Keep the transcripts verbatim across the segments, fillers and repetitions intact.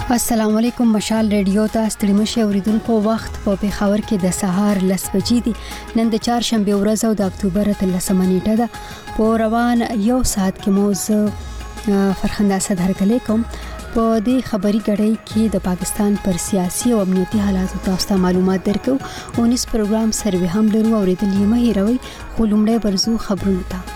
السلام علیکم. مشال ریډیو ته ستړي مشه اوریدونکو. وخت په پیښور کې د سهار لس بجې دي. نن د چهارشنبه ورځ او د اکتوبر اتلسمه نیټه ده. په روان یو ساعت کې مو زه فرخنده اسد هرکلی کوم. په دې خبري غړي کې د پاکستان پر سیاسي او امنیتي حالاتو تاسو ته معلومات درکو. اونیس پروګرام سروي هم لرو اوریدل یې مه هیروئ. خو لومړی ورزو خبرونه ته.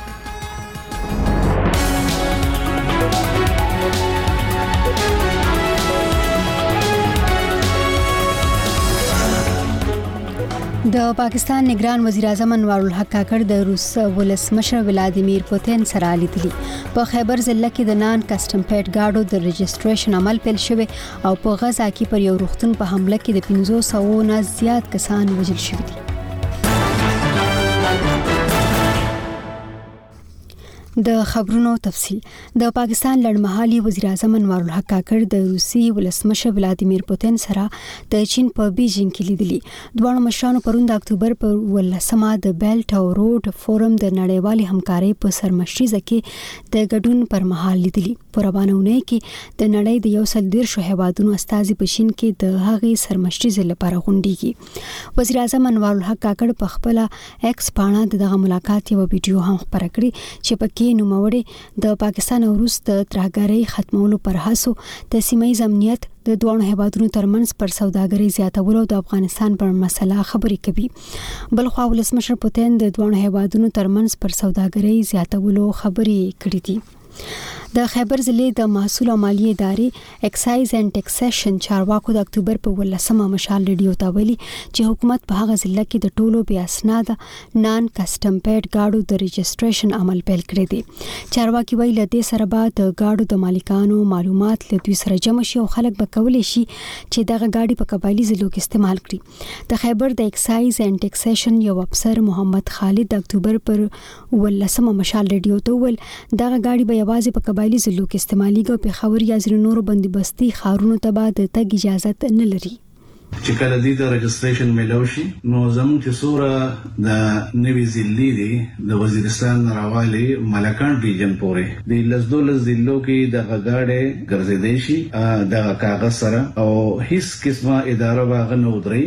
د پاکستان نگران وزیر اعظم انوار الحق کاکړ د روس ولسمشر ولادیمیر پوتین سره لیدلی. په خیبر ضلع کې د نان کسټم پیډ گاډو د رجسټریشن عمل پیل شوی او په غزا کې پر یو روغتون په حمله کې د پنځه سوه نه زیات کسان وژل شوي دي. د خبرونو تفصیل. د پاکستان لړمحالي وزیر اعظم انوار الحق کاکړ د روسي ولسمشر ولادیمیر پوتین سره د چین په بیجینګ کې لیدلی. دوه مشرانو پرون د اکتوبر پر ولسمه د بیلټ او روډ فورم د نړیوالي همکارۍ په سرمشریزه کې د ګډون پر مهال لیدلی. په روانونه کې د نړۍ د یو سل دیرشو هیوادونو استازي په چین کې د هغې سرمشریزه لپاره غونډيږي. وزیر اعظم انوار الحق کاکړ په خپل ایکس پاڼه دغه ملاقات یو ویډیو هم خپره کړی چې په کې نوموړي د پاکستان او روس د ترهګرۍ ختمولو پر هڅو د سیمه ییز امنیت د دوه هیوادونو ترمنځ پر سوداګرۍ زیاتولو او د افغانستان پر مسله خبرې کوي. بل خو ولسمشر پوتین د دوه هیوادونو ترمنځ پر سوداګرۍ زیاتولو خبرې کړې دي. د خیبر ضلع د محصول او مالیې ادارې ایکسایز اینڈ ټیکسیشن چارواکو د اکتوبر په ولسمه مشال ریډیو ته ویلي چې حکومت په هغه ضلع کې د ټولو بې اسناده نان کسټم پیډ گاډو د رجسټریشن عمل پیل کړی دی. چارواکي ویلي له دې سره به د گاډو د مالکانو معلومات له دوی سره جمع شي او خلک به کولی شي چې دغه گاډي په قبایلی ضلعو کې استعمال کړي. د خیبر د ایکسایز اینڈ ټیکسیشن یو افسر محمد خالد د اکتوبر پر ولسمه مشال ریډیو ته ویل دغه گاډي به یوازې په قبایلی ضلعو کې استعماليږي او پیښور یا ځینو نورو بندوبستي ښارونو ته به د تګ اجازه نه لري. چې کله دې د رجسټریشن ملو شي نو زموږ چې سوره د نوي ضلع دي د وزیرستان راوالي ملکان ریجن پورې د لزدولز ضلعو کې د غاړې ګرځېدې شي د کاغذ سره او هیڅ قسمه اداره واغ نه ودري.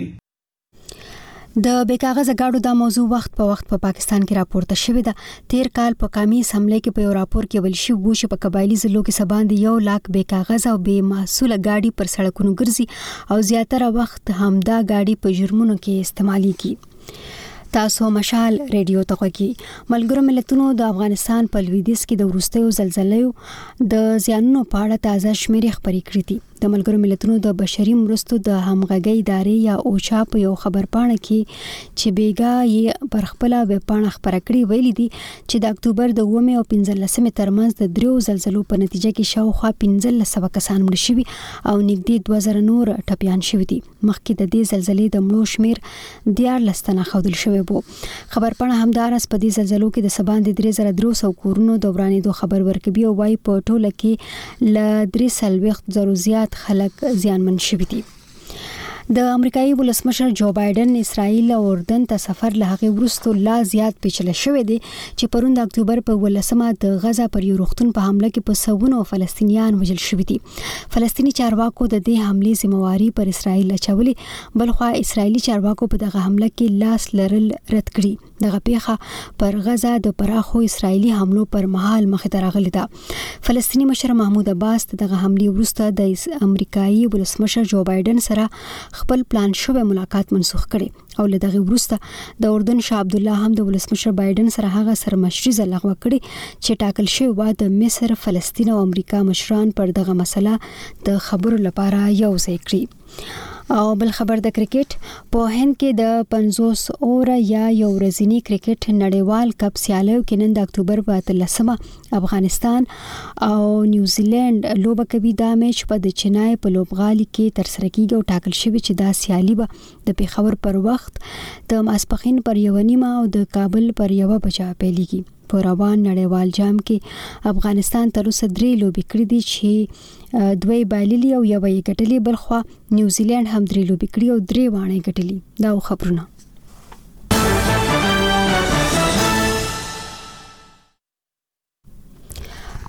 د بیکاغذ گاډو دا موضوع وخت په وخت په پاکستان کې راپورته شوې ده. تیر کال په قومي اسمبلی کې په یو راپور کې ویل شوی و چې په قبایلی ضلعو کې سباندې یو لاک بیکاغذ او بې محصوله گاډي پر سړکونو ګرځي او زیاتره وخت همدا گاډي په جرمونو کې استعماليږي. تاسو مشال ریډیو ته غوږی. ملګرو ملتونو د افغانستان په لویدیځ کې د وروستیو زلزلې د زیانونو په اړه تازه شمیرې خپرې کړې دي. د ملګرو ملتونو د بشري مرستو د همغږۍ ادارې یا اوچا په یو خبرپاڼه کې چې بیګا یې پر خپل ویب پاڼه خپره کړې ویلي دي چې د اکتوبر د اوومې او پنځلسمې ترمنځ د دریو زلزلو په نتیجه کې شاوخوا پنځلس سوه کسان مړه شوي او نږدې دوه زره نور ټپیان شوي دي. مخکې د دې زلزلې د مړو شمیر دیارلس تنه ښودل شوی و. خبرپاڼه همداراز په دې زلزلو کې د سباندې درې زره درې سوه کورونو د ورانېدو خبر ورکوي او وايي په ټوله کې له درې څلوېښت زرو زیات خلک زیانمن شوي دي. د امریکایي ولسمشر جو بایدن اسرائیل او اردن ته سفر له هغې وروسته لا زیات پیچلی شوی دی چې پرون د اکتوبر په ولسمه د غزا پر یو روغتون په حمله کې په سوونو فلسطینیان وژل شوي دي. فلسطیني چارواکو د دې حملې ذمہواري پر اسرائیل اچولې. بلخوا اسرائیلي چارواکو په دغه حمله کې لاس لرل رد کړي. دغه پیښه پر غزا د پراخو اسرائیلي حملو پر مهال مخې ته راغلې ده. فلسطیني مشر محمود عباس دغه حملې وروسته د امریکایي ولسمشر جو بایدن سره خپل پلان شوی ملاقات منسوخ کړي او له دغه وروسته د اردن شاه عبد الله هم د ولسمشر بایدن سره هغه سرمشریزه لغوه کړي چې ټاکل شوی و د مصر، فلسطین او امریکا مشران پر دغه مسله د خبرو لپاره یو ځای کړي. او بل خبر د کرکټ په هند کې د پنځوس اوره یا یو ورځنی کرکټ نړیوال کپ سیالیو کې نن د اکتوبر په اتلسمه افغانستان او نیوزیلند لوبه کوي. دا میچ په د چنای په لوبغالي کې ترسره کیږي او ټاکل شوی چې دا سیالي به د پیښور پر وخت د ماسپښین پر یو نیمه او د کابل پر یو بجه پیلېږي. په روان نړیوال جام کې افغانستان تر اوسه درې لوبې کړې دي چې دوی بایللي او یو یې ګټلې. بلخوا نیوزیلند هم درې لوبې کړې او درې واڼې ګټلې. دا خبرونه.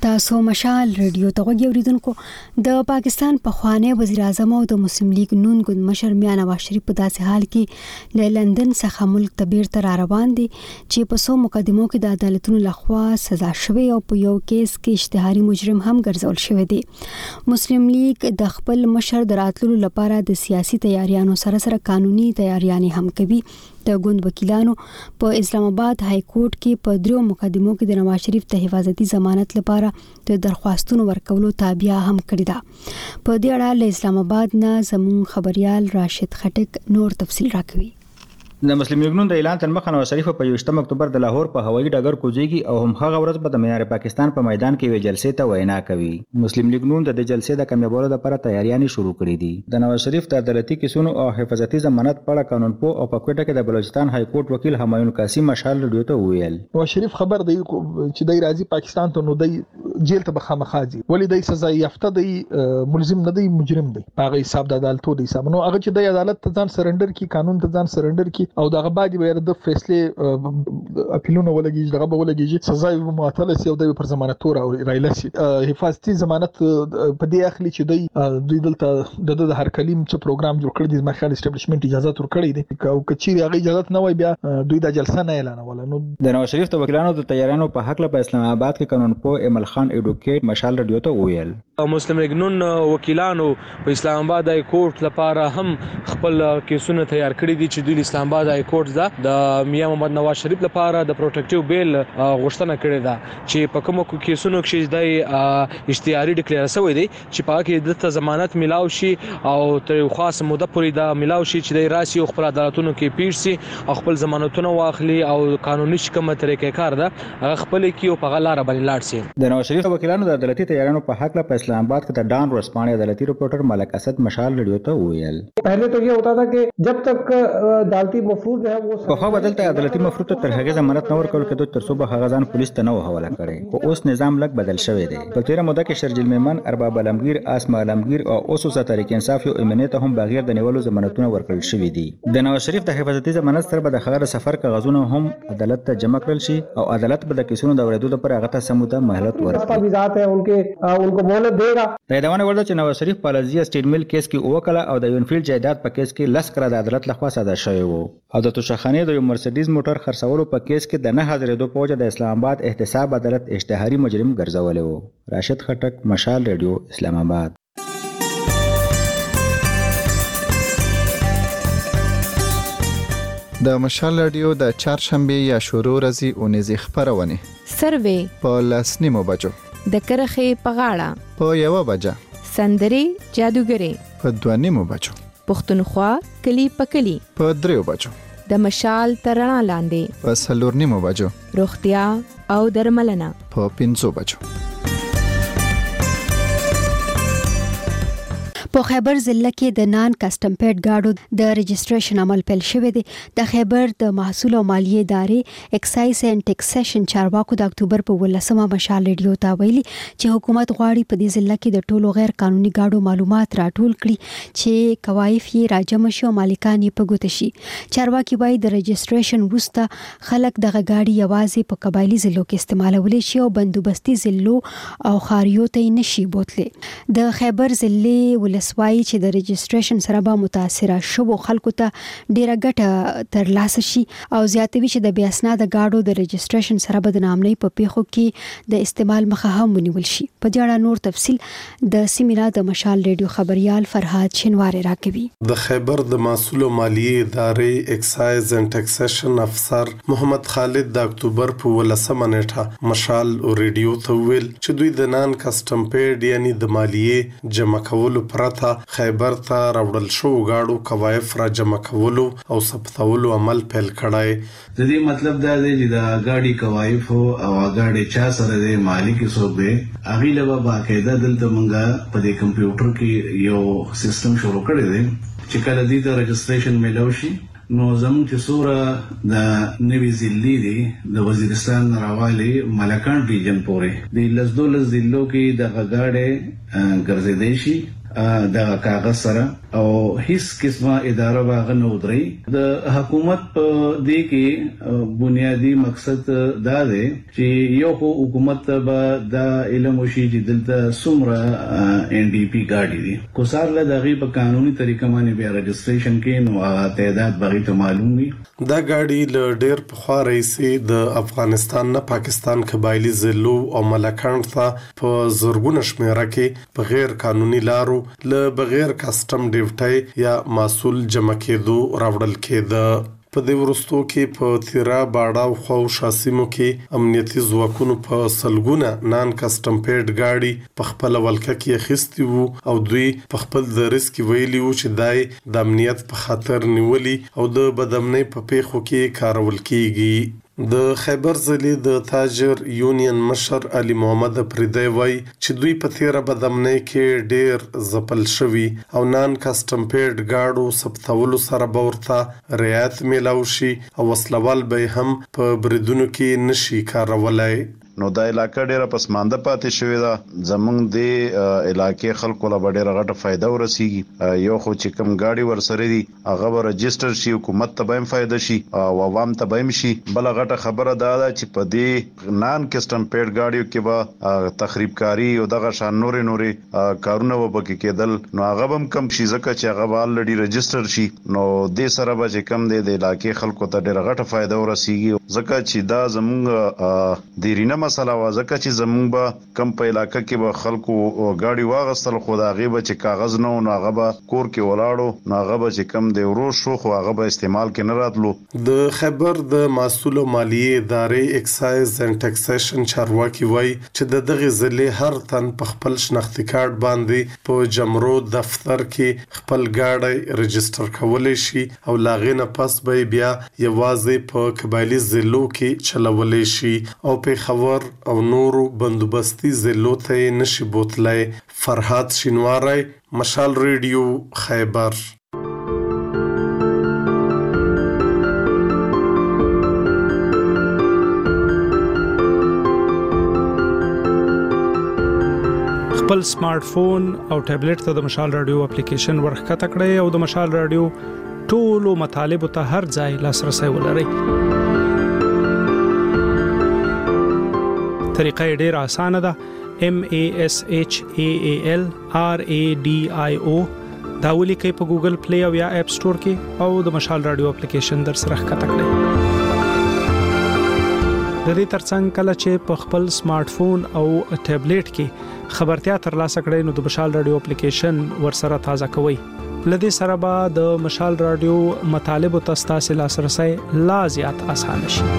تاسو مشال رادیو ته غوږی اوریدونکو. د پاکستان پخوانی وزیر اعظم او د مسلم لیگ نون ګوند مشر میاں نواز شریف په داسې حال کې له لندن څخه ملک ته بیرته را روان دي چې په څو مقدمو کې د عدالتونو لخوا سزا شوی او په یو کیس کې اشتهاري مجرم هم ګرځول شوی دی. مسلم لیگ د خپل مشر د راتلو لپاره د سیاسي تیاریانو سره سره قانوني تیاریانې هم کوي. د ګوند وکیلانو په اسلام آباد های کورټ کې په دریو مقدمو کې د نواز شریف ته حفاظتي ضمانت لپاره د درخواستونو ورکولو تابع هم کړی ده. په دې اړه له اسلام آباد نه زموږ خبريال راشد خټک نور تفصیل راکوي. د مسلم لیگ نون د اعلان تر مخه نواز شریف په یوشتم اکتوبر د لاهور په هوایي ډګر کوزيږي او هم هغه ورځ به د معیار پاکستان په میدان کې وی جلسې ته وینا کوي. مسلم لیگ نون د دې جلسې د کامیابولو لپاره تیاریاں شروع کړې دي. د نواز شریف د عدالتي کیسونو او حفاظتي ضمانت په اړه قانونپوه او په کوټه کې د بلوچستان های کورټ وکیل همایون قاسم مشال رادیو ته ویل نواز شریف خبر دی چې د راځي پاکستان ته نو دی جیل ته بخامخا دي ولی د سزا یافته دی ملزم نه دی مجرم دی هغه حساب د عدالت دی حساب نو هغه چې د عدالت ته ځان سرندر کی قانون ته ځان سرندر کی او دغه بعد د فیصله اپیلونه ولګي دغه به ولګي سزا یې معطله سي او د پر ضمانت تور او رایله سي حفاظتي ضمانت په دې اخلي چې دوی دوی دلته د هر کلیم څه پروګرام جوړ کړی د مخال اسټابلیشمنت اجازه تور کړی دی او کچيري هغه اجازه نه وای بیا دوی د جلسه نه اعلان ولا نو د نواز شریف د وکیلانو د تیارانو په حق له په اسلام آباد کې قانونپوه ایمل خان ایډوکیټ مشال رادیو ته ویل مسلم لیگ نون وکیلانو په اسلام آباد های کورټ لپاره هم خپل کیسونه تیار کړی دي چې د اسلام آباد های کورټ دا د میاں محمد نواز شریف لپاره د پروټیکټیو بیل غوښتنه کړې ده چې په کومو کیسونو کې د اشتهاري ډیکلیئر شوی دی چې په کې د ضمانت ملاو شي او تر خاص موده پورې دا ملاو شي چې د راسي او خپل عدالتونو کې پیښ شي او خپل ضمانتونه واخلي او قانوني شکمه طریقې کار ده هغه خپل کې او په غلار باندې لاړ شي. د نواز شریف وکیلانو د عدالتي تیارانو په حق له اسلام آباد کې د ډان ورسپانې عدالتي رپورټر ملک اسد مشال رادیو ته ویل پہلے تو یہ ہوتا تھا کہ جب تک عدالتی مفروض جو ہے وہ په بدلته عدالتي مفروض تر هغه ضمانت نه ورکول کېدو تر څو به هغه ځان پولیس ته نه حواله کړي خو اوس نظام لګ بدل شوی دی. په تیره موده کې شرجیل میمن ارباب علمگیر اسما علمگیر او اوسوسه تحریک انصاف یو امنیت هم بغیر د نیولو ضمانتونه ورکړل شوی دي. د نواز شریف د حفاظتي ضمانت سره به د خبر سفر کاغذونه هم عدالت ته جمع کړل شي او عدالت به د کیسونو د اوریدو لپاره هغه ته سموده مهلت ورکړي. تجاویزات ہیں ان کے ان کو مهلت دے گا. د یادونه ورده چې نواز شریف په لزیه سټیټ میل کیس کې وکړه او د یونفیلډ جایداد په کیس کې لس کړه د عدالت لخوا ساده شوی وو او د توشخانه د یو مرسډیز موټر خرڅولو په کیس کې د نه حاضرېدو په وجه د اسلام آباد احتساب عدالت اشتهاري مجرم ګرځولی وو. راشد خټک مشال رادیو اسلام آباد. د مشال رادیو د چهارشنبه یا شروع ورځې اونیزې خبرونه سروې په لسنیمو بجو د کرخې په غاړه په یو بجه سندرې جادوګرې په دوه نیمو بجو پښتونخوا کلی په کلی په دریو بجو د مشال ترڼا لاندې په څلور نیمو بجو روغتیا او درملنه په پنځو بجو. په خیبر ضلع کې د نان کسٹم پیډ گاډو د رجسټریشن عمل پیل شوی دی. د خیبر د محصول او مالیې ادارې ایکسایز اینڈ ټیکسیشن چارواکو د اکتوبر په ولسمه مشال ریډیو ته ویلي چې حکومت غواړي په دې ضلع کې د ټولو غیر قانوني گاډو معلومات راټول کړي چې کوایف یې راجم شي او مالکان یې په ګوته شي. چارواکي وايي د رجسټریشن وروسته خلک دغه گاډي یوازې په قبایلی ضلعو کې استعمالولی شي او بندوبستي ضلعو او خاریو ته نشي بوتلی. د خیبر ضلع سوای چې د رجسټریشن سره به متاثر شوو خلکو ته ډیره ګټه ترلاسه شي او زیاتوي چې د بیا اسناده گاډو د رجسټریشن سره به د نامنۍ په پیښو کې د استعمال مخه هم ونیول شي. په دې اړه نور تفصیل د سیمینا د مشال ریډیو خبريال فرهاد شینواری راکوي. د خیبر د محصول او مالیې ادارې ایکسایز اینڈ ټیکسیشن افسر محمد خالد د اکتوبر په ولسمه نیټه مشال او ریډیو ته ویل چې دوی د نان کسٹم پیډ یعنی د مالیې جمع کولو پر خیبر ته راوړل شو غاړو کوایف را جمع کولو او ثبتولو عمل پیل کړای. د دې مطلب دا دی چې دا غاډي کوایف او غاډي چا سره د مالک څوک دی هغه له باقاعده دلته مونږه په دې کمپیوټر کې یو سیستم شروع کړی دی چې کله دې ته رجسټریشن ملو شي نو زموږ چې سوره د نوی ضلع دی د وزیرستان راوالي ملکان ریجن پورې د لزدولز ضلعو کې د غاډي ګرځېدې شي د کاغذ سره او هیڅ قسمه اداره باغ نه ودري. د حکومت په دې کې بنیادی مقصد دا دی چې یو خو حکومت به د علم وشي چې دلته څومره ان ډي پی ګاډي دي کو سار له دغه په قانوني طریقه باندې بیا رجسټریشن کې نو تعداد بغي ته معلوم وي. دا ګاډي له ډېر پخوا راهیسې د افغانستان نه پاکستان قبایلی ضلعو او ملکانډ ته په زرګونه شمېره کې په غیر قانوني لارو له بغیر کسټم ډیوټي یا محصول جمع کېدو راوړل کېده. په دې وروستو کې په تیرا باډا او خو شاسمو کې امنیتي ځواکونو په سلګونه نان کسټم پیډ ګاډي په خپل ولکه کې اخیستي وو او دوی په خپل د ریسک ویلي وو چې دای د امنیت په خاطر نیولي او د بدامنۍ په پیښو کې کارول کیږي. د خیبر ضلع د تاجر یونین مشر علي محمد پردی وای چې دوی په تیره بدامنۍ کې ډیر زپل شوي او نان کسټم پیډ گاډو ثبتولو سره به ورته رعایت میلاو شي او وسلوال به هم په بریدونو کې نشي کارولای. نو دا علاقہ ډیره پسمانده پاتې شوې ده. زمونږ د علاقې خلکو له ډیره غټه فائدہ ورسیږي. یو خو چې کوم گاډي ورسره دي هغه به رجسٹر شي، حکومت ته به هم فائدہ شي او عوام ته به هم شي. بل غټه خبره دا ده چې په دې نان کسټم پیډ گاډیو کې به تخریب کاری او دغه شان نورې نورې کارونه وبکې کېدل نو هغه هم کم شي ځکه چې هغه الریډي رجسٹر شي. نو دې سره به چې کم دی د علاقې خلکو ته ډیره غټه فائدہ ورسیږي ځکه چې دا زمونږ دیرینه مسله وا ځکه چې زمونږ به کم په علاقې کې به خلکو گاډي واغستل خو دا غیبه چې کاغذ نه نو هغه به کور کې ولاړو نو هغه به چې کم دی ورو شو خو هغه به استعمال کې نه راتلو. د خیبر د محصول مالیه ادارې اکسایز اینڈ ټیکسیشن چارواکي وای چې د دغه ضلع هر تن په خپل شناختی کارت باندې په جمرو دفتر کې خپل گاډي رجسٹر کولای شي او لاغې نه پس به بیا یوازې په قبایلی ضلعو کې چلولای شي او په خبر او نورو بندوبستي ضلعو ته نشي بوتلای. فرحات شینواری، مشال ریډیو، خیبر. خپل سمارټ فون او ټابلیټ ته د مشال رادیو اپلیکیشن ورخکته کړئ او د مشال رادیو ټولو مطالبه ته هر ځای لاسرسي ولرئ. طریقه ډیره اسانه ده. M A S H A A L R A D I O دا ولیکئ په ګوګل پلی او یا اپ سٹور کې او د مشال رادیو اپلیکیشن در سره ښکته کړئ. د دې ترڅنګ کله چې په خپل سمارټ فون او ټابلیټ کې خبرتیا ترلاسه کړئ نو د مشال رادیو اپلیکیشن ورسره تازه کوئ. لدې سره به د مشال رادیو مطالب او تاسو لاسرسي لا زیات اسانه شي.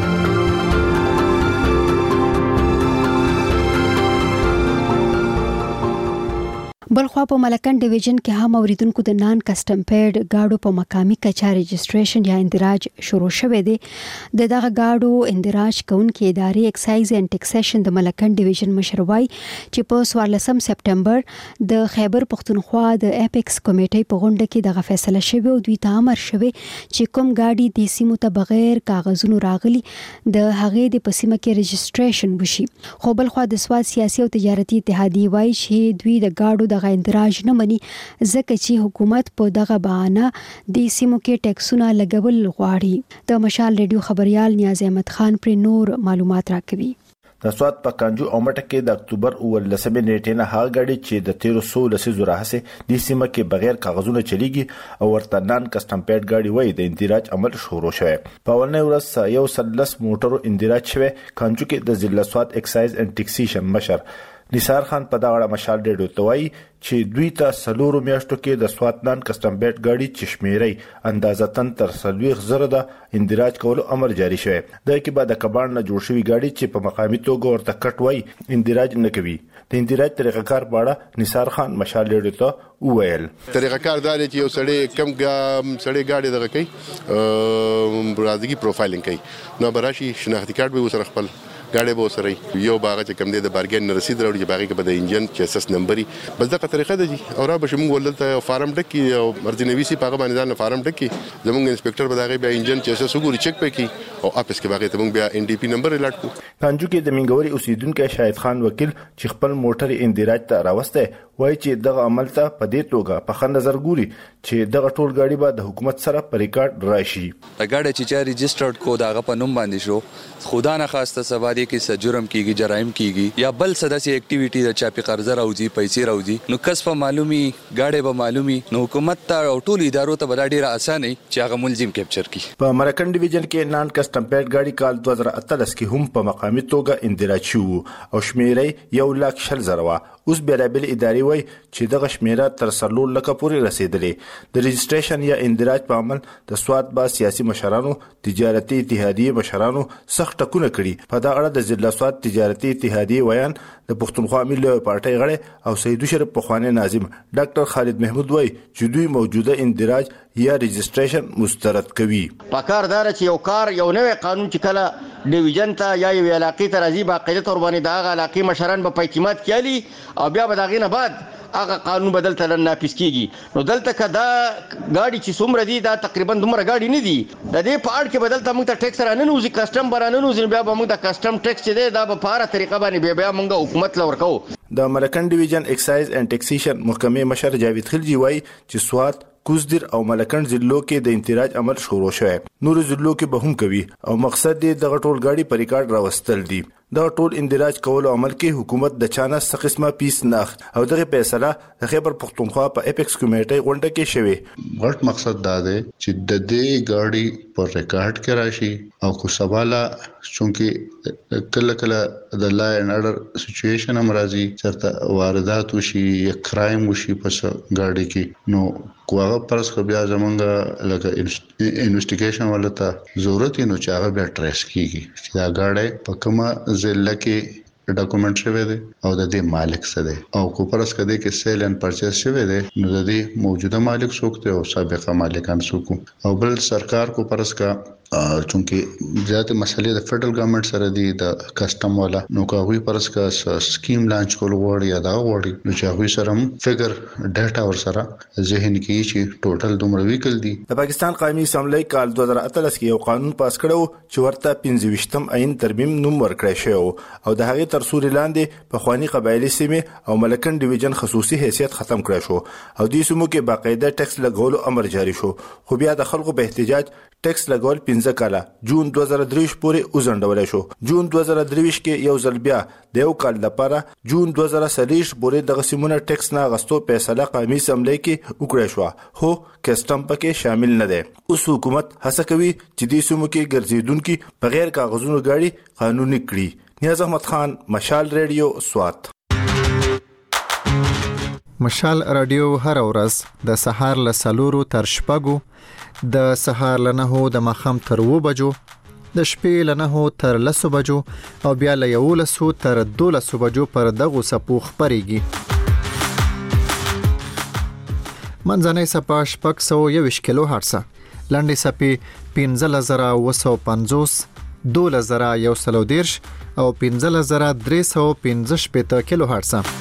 بلخوا په ملکن ډیویژن کې هم اوریدونکو د نان کسټم پیډ گاډو په مقامی کچا رجسټریشن یا اندراج شروع شوه دی. د دغه گاډو اندراج کونکي ادارې اکسایز اینڈ ټیکسیشن د ملکن ډیویژن مشروي چې په څوارلسم سپټمبر د خیبر پښتونخوا د اپیکس کمیټې په غونډه کې دغه فیصله شوه او دوی ته امر شوه چې کوم گاډي د سیمو ته بغیر کاغذونو راغلي د هغې د پسیمه کې رجسټریشن وشي. خو بلخوا د سواد سیاسي او تجارتي اتحادیه وایي چې دوی د گاډو د اندراج نه مني ځکه چې حکومت په دغه بهانه د سیمو کې ټیکسونه لګول غواړي. د مشال ریډیو خبريال نیاز احمد خان پر نور معلومات راکوي. د سواد په کانجو او مټه کې د اکتوبر اولسمه نیټه نه هغه غړي چې د تیرو سو لسیزو راهسه د سیمه کې بغیر کاغذونو چلیږي او ورته نان کسټم پیډ غاډي وای د اندراج عمل شروع شوه. په ولنې ورځ یو سلس موټرو اندراج شوه. کانجو کې د ضلع سواد اکسایز اینڈ ټیکسیشن مشر نثار خان په دغه مشال ډېډو توای چې دوی ته سلورو میاشتو کې د سوات نان کسټم بیت ګاډي چشمیري اندازتن تر سلويخ زره د اندراج کولو امر جاری شوی. د کې بعد د کبان نه جوړ شوی ګاډي چې په مقامي توګه ورته کټ وای اندراج نه کوي. د اندراج طریقه کار باړه نثار خان مشال ډېډو ته وویل. طریقه کار دا دی چې یو سړی کم سړی ګاډي دغه کوي برادګي پروفایلینګ کوي نو براشي شناختی کارت به وسره خپل ګاډي به وسره یو باغ چې کم دی د بارګین رسید راوړي چې باغې کې به د انجن چیسس نمبري بس دغه طریقه ده جی او را به موږ ولته فارم ډکی او مرجنويسي پاغه باندې ځان فارم ډکی زموږ انسپکټر به دغه بیا انجن چیسس وګوري چک پکې او اپس کې باغې ته موږ بیا ان ډي پی نمبر لاټ کو. کانجو کې د منګوري اوسیدونکو شاهد خان وکیل چې خپل موټر اندراج ته راوسته وایي چې دغه عمل ته په دې توګه په ښه نظر ګوري چې دغه ټول ګاډي به د حکومت سره په ریکارډ راشي. ګاډي چې چا ريجسترډ کو داغه په نوم باندې شو خدا نه خواسته سبا دې کې س جرم کیږي جرایم کیږي یا بل سداسي اکټیویټي د چا په قرض راوځي پیسې راوځي نو کس په معلومي ګاډي به معلومي نو حکومت ته او ټول ادارو ته به ډیره اسانه چې هغه ملزم کیپچر کی. په مرکن ډیویژن کې نان کسټم پیډ ګاډي کال دوه زره اتلس کې هم په مقامي توګه اندراج شو او شمیرې یو لک شل زره اوس بیلابل ادارې وای چې دغه شمیره تر څلور لکه پورې رسیدلې. د رجسټریشن یا اندراج په عمل د سواد با سیاسي مشرانو تجارتي اتحادیه مشرانو سخت ټکونه کړي. په دا اړه د ضلع سواد تجارتي اتحادیه ویان د پښتونخوا ملي پارټۍ غړي او سید شریف پخوانی ناظم ډاکټر خالد محمود وای چې دوی موجوده اندراج یا رجسټریشن مسترد کوي. پکاردار چې یو کار یو نوې قانون چې کله ډیویژن ته یا یو علاقې ته راځي باقاعده تور باندې دا علاقې مشران به په اعتماد کیالي او بیا به داغې نه بعد هغه قانون بدل ته نافذ کیږي. نو دلته کدا گاډي چې څومره دي دا تقریبا دومره گاډي نه دي د دې په اړه کې بدل ته موږ ته ټیکس را نه نوځي کسٹم برانه نوځي بیا به موږ د کسٹم ټیکس چې دی دا په پاره طریقه باندې بیا موږ حکومت لور کوو. د مرکن ډیویژن ایکسایز اینڈ ټیکسیشن محکمې مشر جاوید خلجی وای چې سواد کوزدر او ملکن ضلعو کې د انتراج عمل شروع شوی نور ضلعو کې به هم کوي او مقصد دې د غټول گاډي په ریکارډ راوستل دي. دا ټول اندراج کولو عمل کې حکومت د چانه څه قسمه پیس نه او دغه فیصله د خیبر پختونخوا په اپیکس کمیټې غونډه کې شوی. غټ مقصد دا دی چې د دې گاډي په ریکارډ کې راشي او کو سواله چونکه کله کله د لا اینڈ اورډر سچويشن هم راځي چرته واردات وشي یا کرایم وشي په گاډي کې نو کوغه پرس خو بیا زمونږ لکه انویسټیګیشن ولته ضرورت نو چې هغه بیا ټریس کیږي چې دا گاډي په کومه ضلع کې ډاکومنټ شوی دی او د دې مالک څه دی او کو پرس کده کې سیل اینڈ پرچیز شوی دی نو د دې موجوده مالک څوک دی او سابقه مالکان څوک او بل سرکار کو پرس کا چونکه زیات مسلې د فدرل ګورنمنت سره دی د کسٹم والا نو کوي پرس کا سکیم لانچ کول غوړي یا دا غوړي نو چې هغه سره فګر ډاټا ور سره ذهن کې چې ټوټل دومره ویکل دي. د پاکستان قومي اسمبلی کال دوه زره اتلس کې یو قانون پاس کړو چې ورته پنځه ویشتم عین ترمیم نوم ورکړی شو او د هغې تر سوري لاندې په خواني قبایلی سیمې او ملکن ډیویژن خصوصي حیثیت ختم کړی شو او دې سیمو کې باقاعده ټیکس لګولو امر جاری شو. خو بیا د خلکو په احتجاج ټیکس لګول پنځه کاله جون دوه زره درې پورې وزندول شو. جون دوه زره درې کې یو ځل بیا د یو کال لپاره جون دوه زره څلور پورې د سیمونو ټیکس نه غستو فیصله قومي اسمبلی کې وکړه شو خو کسٹم پکې شامل نه دی. اوس حکومت هڅه کوي چې دې سیمو کې ګرځیدونکو په غیر کاغذونو گاډي قانوني کړي. نیاز احمد خان مشال ریډیو سوات. مشال رادیو هر ورځ د سهار له سلورو تر شپږو د سهار له نهو د ماښام تر اوو بجو د شپې له نهو تر لسو بجو او بیا له یولسو تر دولسو بجو پر دغو څپو خپرېږي. منځنۍ څپه شپږ سوه یوویشت کیلو هرټزه، لنډې څپې پنځلس زره اوه سوه پنځوس، دولس زره یو سل او دېرش او پنځلس زره درې سوه پنځه شپېته کیلو هرټزه.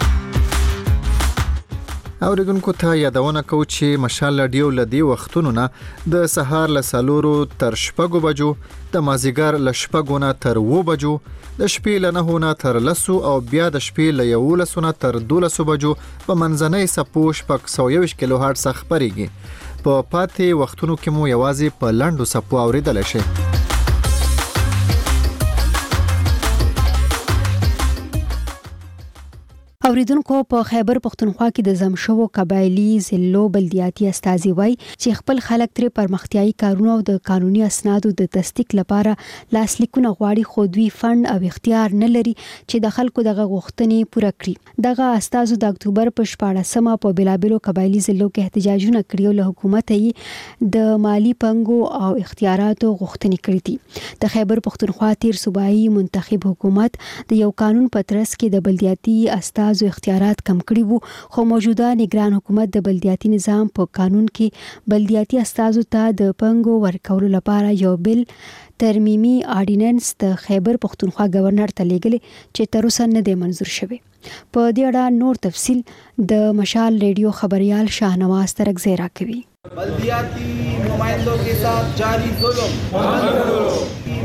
اوریدونکو ته یادونه کوو چې مشال رادیو له دې وختونو نه د سهار له څلورو تر شپږو بجو، د مازدیګر له شپږو نه تر اوو بجو، د شپې له نهو نه تر لسو او بیا د شپې له یولسو نه تر دولسو بجو په منځنۍ څپو شپږ سوه یوویشت کیلو هرټزه خپرېږي. په پاتې وختونو کې مو یوازې په لنډو څپو اوریدلی شئ. اوریدونکو په خیبر پختونخوا کې د زمشو قبایلی ضلعو بلدیاتي استازي وای چې خپل خلک تر پرمختیايي کارونو او د قانوني اسنادو د تصدیق لپاره لاسلیکونه غواړي خو دوی فند او اختیار نه لري چې د خلکو دغه غوښتنې پوره کړي. دغه استازو د اکتوبر په شپاړسمه په بلابلو قبایلی ضلعو کې احتجاجونه کړي او له حکومت یې د مالی پنګو او اختیاراتو غوښتنې کړې دي. د خیبر پختونخوا تیر صوبایي منتخب حکومت د یو قانون په ترڅ کې د بلدیاتي استازو اختیارات کم کړي وو خو موجوده نگران حکومت د بلدیاتي نظام په قانون کې بلدیاتي استازو ته د پنګو ورکولو لپاره یو بل ترمیمي آرډیننس د خیبر پختونخوا گورنر ته لیږلی چې تر اوسه نه دی منظور شوی. په دې اړه نور تفصیل د مشال ریډیو خبريال شاهنواز ترکزی راکوي. بلدیاتی نمائندوں کے ساتھ جاری ظلم بند کرو.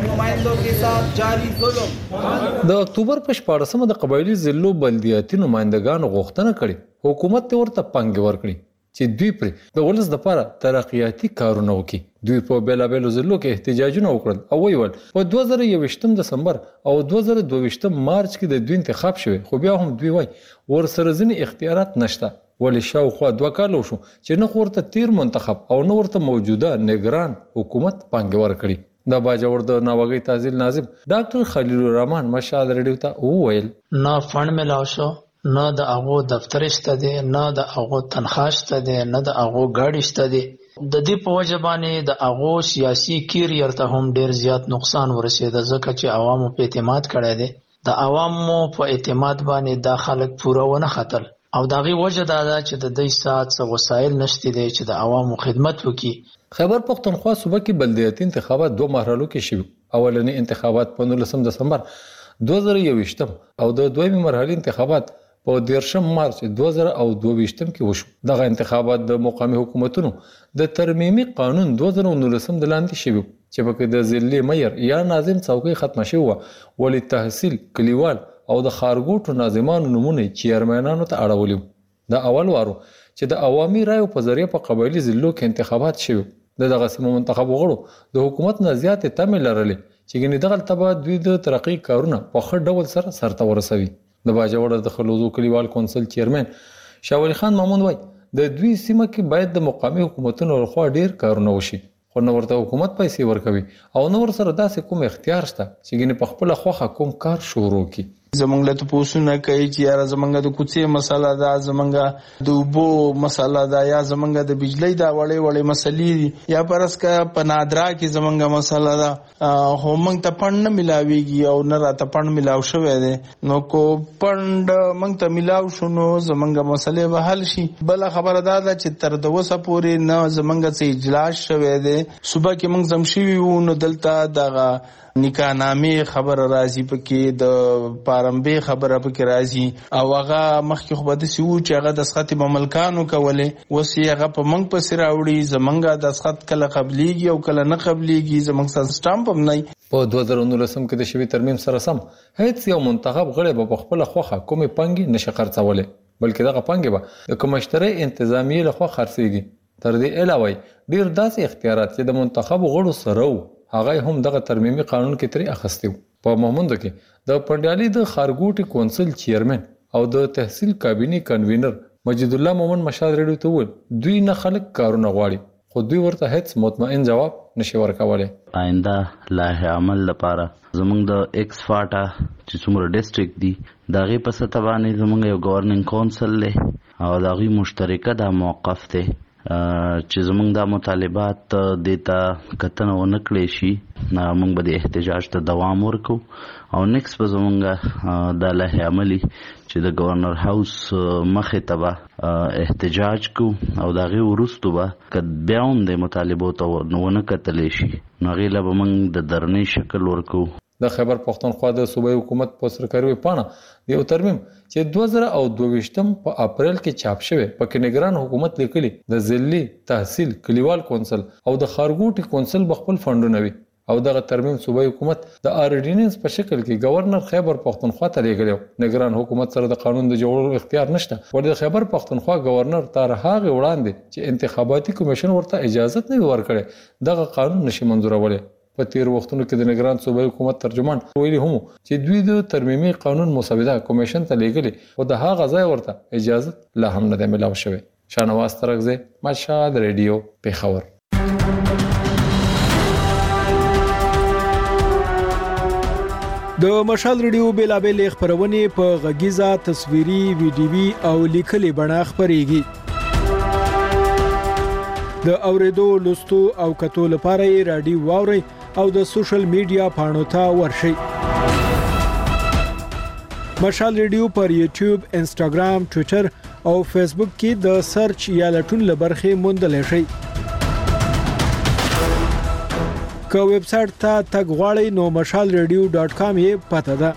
नुमाइंदों के साथ जारी जुल्म। د اکتوبر په شپاړسمه د قبایلی ضلعو بلدیاتي نمائندګانو غوښتنه کړې حکومت ته ورته پنګ ورکړي چې دوی پر د ولس لپاره ترقیاتي کارونه وکړي. دوی په بیلابېلو ضلعو کې احتجاجونه وکړل او ویل په دوه زره یوویشتم دسمبر او دوه زره دوهویشتم مارچ کې د دوی انتخاب شوی، خو بیا هم دوی وایي ورسره ځینې اختیارات نشته. ولې شاوخوا دوه کاله وشو چې نه ورته تیر منتخب او نه ورته موجوده نگران حکومت پنګ ورکړي. د باجوړ د ناوګي تحصیل ناظم ډاکټر خلیل الرحمن مشال ریډیو ته وویل نه فند ملاو شو، نه د هغو دفتر شته دی، نه د هغو تنخواه شته دی، نه د هغو ګاډي شته دی. د دې په وجه باندې د هغو سیاسي کیریر ته هم ډیر زیات نقصان ورسېده، ځکه چې عوامو په اعتماد کړی دی. د عوامو په اعتماد باندې دا خلک پوره ونه ختل او د هغې وجه دا ده چې د دوی سات څه وسایل نشته دی چې د عوامو خدمت وکړي. خیبر پختونخوا صوبه کې بلدیاتي انتخابات دوه مرحلو کې شوي. اولنی انتخابات په نولسم دسمبر دوه زره یوویشتم او د دویمې مرحلې انتخابات په دیرشم مارچ دوه زره او دوهویشتم کې وشو. دغه انتخابات د مقامي حکومتونو د ترمیمي قانون دوه زره نولسم د لاندې شوي چې پکې د ضلعي میر یا ناظم څوکۍ ختمه شوې وه. ولي تحصیل، کلیوال او د ښارګوټو ناظمانو نومونه چیرمنانو ته اړولي وو. د اول وارو چې د عوامي رایو په ذریعه په قبایلي ضلعو کې انتخابات شوي، د دغه سیمو منتخب وغړو د حکومت نه زیاتې تمې لرلې چې ګنې دغلته به دوی د ترقۍ کارونه په ښه ډول سره سرته ورسوي. د باجوړ د خلوزو کلیوال کونسل چیرمن شاه ولی خان مامون وایي د دوی سیمه کې باید د مقامي حکومتونو لخوا ډیر کارونه وشي، خو نه ورته حکومت پیسې ورکوي او نه ورسره داسې کوم اختیار شته چې ګنې په خپله خوښه کوم کار شروع کړي. زمونږ له تپوسونه کوي چې یاره زمونږ د کوڅې مسله ده، زمونږ د اوبو مسله ده، یا زمونږ د بجلی دا وړې وړې مسلې دي، یا پرس که په نادرا کې زمونږ مسله ده، خو موږ ته پند نه ملاویږي او نه راته پند ملاو شوی دی. نو کو پند موږ ته ملاو شو نو زمونږ مسلې به حل شي. بله خبره دا ده چې تر د اوسه پورې نه زمونږ څه اجلاس شوی دی. صوبه کې موږ زم شوي وو نو دلته دغه نکاحنامې خبره راځي، پکې د پارمبې خبره پکې راځي او هغه مخکې خو به داسې وو چې هغه دسخط به ملکانو کولې، اوس یې هغه په موږ پسې راوړي. زمونږ دسخط کله قبلیږي او کله نه قبلیږي، زمونږ سره سټامپ هم نه. په دوه زره نولسم کې د شوي ترمیم سره سم هیڅ یو منتخب غړی به په خپله خوښه کومې پانګې نشي خرڅولی، بلکې دغه پانګې به د کمشترۍ انتظامیې لخوا خرڅېږي. تر دې علاوه ډېر داسې اختیارات چې د منتخبو غړو سره وو هغه هم دغه ترمیمي قانون کې ترې اخیستی وو. په مومندو کې د پنډیالي د ښارګوټي کونسل چیرمن او د تحصیل کابینې کنوینر مجید الله مومن مشال ریډیو ته وویل دوی نه خلک کارونه غواړي، خو دوی ورته هیڅ مطمئن جواب نشي ورکولی. آینده لایحه عمل لپاره زمونږ د ایکس فاټا چې څومره ډسټریکټ دي د هغې په سطح باندې زمونږ یو ګورننګ کونسل دی او د هغوی مشترکه دا موقف دی چې زمونږ دا مطالبات دیتا کتنه ونه کړی شي، موږ به د احتجاج ته دوام ورکو او نیکس به زمونږ دا لایحه عملي چې د گورنر هاوس مخې ته به احتجاج کو او د هغې وروستو به که بیا هم د مطالبو ته ونه کتلی شي نو هغې له به موږ د درنۍ شکل ورکو. د خیبر پختونخوا د صوبایي حکومت په سرکاري پاڼه د یو ترمیم چې دوه زره او دوهویشتم په اپریل کې چاپ شوی پکې نگران حکومت لیکلي د ضلعي تحصیل کلیوال کونسل او د ښارګوټي کونسل به خپل فنډونه وي او دغه ترمیم صوبایي حکومت د آرډیننس په شکل کې گورنر خیبر پختونخوا ته لیږلی. نگران حکومت سره د قانون د جوړولو اختیار نشته، ولې د خیبر پختونخوا گورنر تر هغې وړاندې چې انتخاباتي کمیشن ورته اجازت نه وي ورکړی دغه قانون نشي منظورولی. په تیر وختونو کې د نگران صوبایي حکومت ترجمان ویلي هم چې دوی د ترمیمي قانون مسوده کمیشن ته لیږلي خو د هغه ځای ورته اجازت لا هم نه دی میلاو شوی. شاهنواز ترکزی، مشهد ریډیو، پېښور. د مشال ریډیو بیلابېل خبرونه په غږیزه، تصویري، ویډیوي او لیکلي بڼه خبريږي. د اوریدو، لوستو او کتو لپاره یې رادیو واوري او د سوشل میډیا پاڼو ته ورشئ. مشال ریډیو پر یوټیوب، انسټاګرام، ټوئیټر او فیسبوک کې د سرچ یا لټون لبرخه موندلی شئ. که ویب سټ ته تګ غواړئ نو مشال ریډیو ډاټ کام یې پته ده.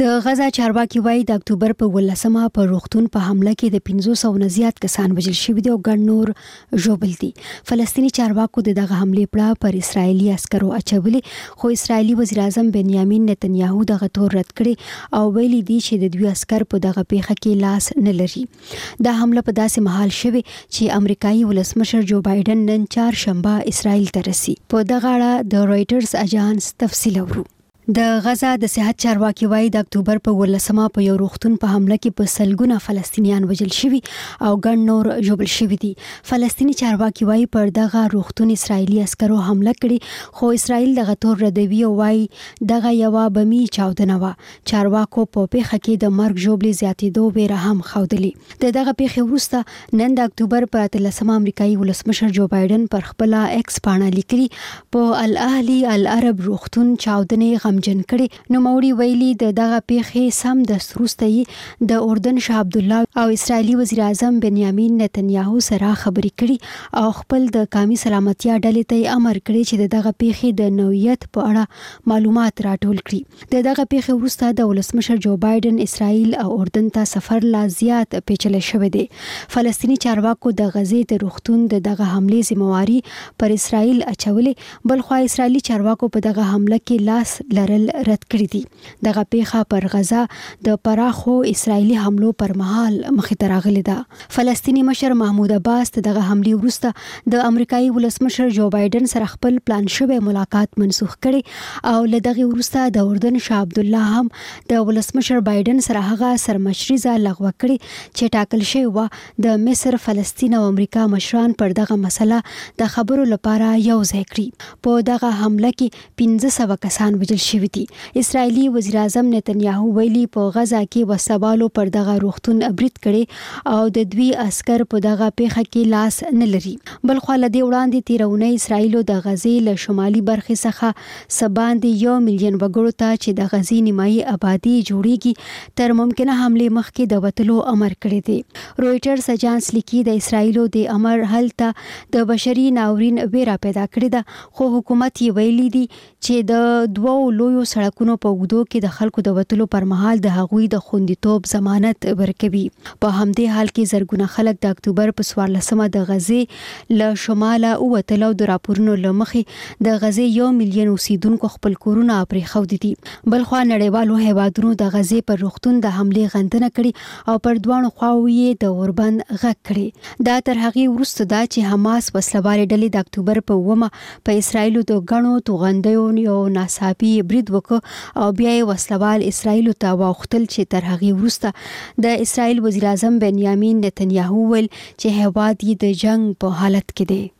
د غزا چارواکي وایي د اکتوبر په ولسمه په روغتون په حمله کې د پنځه سوه نه زیات کسان وژل شوي دي او ګڼ نور ژوبل دي. فلسطیني چارواکو د دغه حملې پړه پر اسرایلي عسکرو اچولې، خو اسرایلي وزیر اعظم بنیامین نتنیاهو دغه تور رد کړی او ویلي دي چې د دوی عسکر په دغه پیښه کې لاس نه لري. دا حمله په داسې مهال شوې چې امریکایي ولسمشر جو بایدن نن چهارشنبه اسرائیل ته رسي. په دغه اړه د رويټرز اژانس تفصیل اورو. د غزا د صحت چارواکي وایي د اکتوبر په ولسمه په یو روغتون په حمله کې په سلګونه فلسطینیان وژل شوي او ګڼ نور ژوبل شوي دي. فلسطیني چارواکي وایي پر دغه روغتون اسرایلي عسکرو حمله کړې، خو اسرائیل دغه تور ردوي او وایي دغه یوه بمي چاودنه وه. چارواکو په پیښه کې د مرګ ژوبلې زیاتېدو ویره هم ښودلې. د دغه پیښې وروسته نن د اکتوبر په اتلسمه امریکایي ولسمشر جو بایدن پر خپله ایکس پاڼه لیکلي په الاهلي العرب روغتون چاودنې غمجن کړي. نو موري ویلي د دغه پیښې سم د وروسته د اردن شاه عبد الله او اسرائیلي وزیر اعظم بنیامین نتنیاهو سره خبرې کړي او خپل د قومي سلامتیا ډلې ته امر کړی چې د دغه پیښې د نوعیت په اړه معلومات راټول کړي. د دغه پیښې وروسته د ولسمشر جو بایدن اسرائیل او اردن ته سفر لا زیات پیچلی شوی دی. فلسطیني چارواکو د غزې د روغتون د دغه حملې ذمہواری پر اسرائیل اچولې، بلخوا اسرائیلي چارواکو په دغه حمله کې لاس لرل رد کړی دي. دغه پیښه پر غزا د پراخو اسرائیلي حملو پر مهال مخې ته راغلې ده. فلسطیني مشر محمود عباس دغه حملې وروسته د امریکایي ولسمشر جو بایدن سره خپل پلان شوی ملاقات منسوخ کړي او له دغه وروسته د اردن شاه عبد الله هم د ولسمشر بایدن سره هغه سرمشریزه لغوه کړي چې ټاکل شوی و. د مصر، فلسطین او امریکا مشران پر دغه مسله د خبرو لپاره یو ځای کړي. په دغه حمله کې پنځه سوه کسان وژل شوي دي. اسرائیلي وزیر اعظم نتنیاهو ویلي په غزا کې وسوالو پر دغه روغتون برید کړي او د دوی عسكر په دغه پیښه کې لاس نه لري. بلخوا له دې وړاندې تیرونه اسرائیل د غزې له شمالي برخې څخه سباندې یو میلیون وګړو ته چې د غزې نیمایي آبادی جوړیږي تر ممکنه حمله مخکې د وتلو امر کړی دی. رويټرز اژانس لیکي د اسرائیل د امر هلته د بشري ناورین ویره پیدا کړې ده، خو حکومت یې ویلي دی چې د دوو لویو سړکونو په اوږدو کې د خلکو د وتلو پر مهال د هغوی د خوندیتوب ضمانت ورکوي. په همدې حال کې زرګونه خلک د اکتوبر په څوارلسمه د غزې له شماله ووتل او د راپورونو له مخې د غزې یو میلیون اوسیدونکو خپل کورونه پرېښودي دي. بلخوا نړیوالو هیوادونو د غزې پر روغتون د حملې غندنه کړې او پر دواړو خواوو یې د اوربند غږ کړي. دا تر هغې وروسته ده چې حماس وسلوالې ډلې د اکتوبر په اوومه په اسرائیلو د ګڼو توغندیو یو ناڅاپي برید وکړ او بیا یې وسلوال اسرائیل ته واوښتل چې تر هغې وروسته د اسرائیل وزیر اعظم بنیامین نتنیاهو ویل چې هیواد یې د جنگ په حالت کې دی.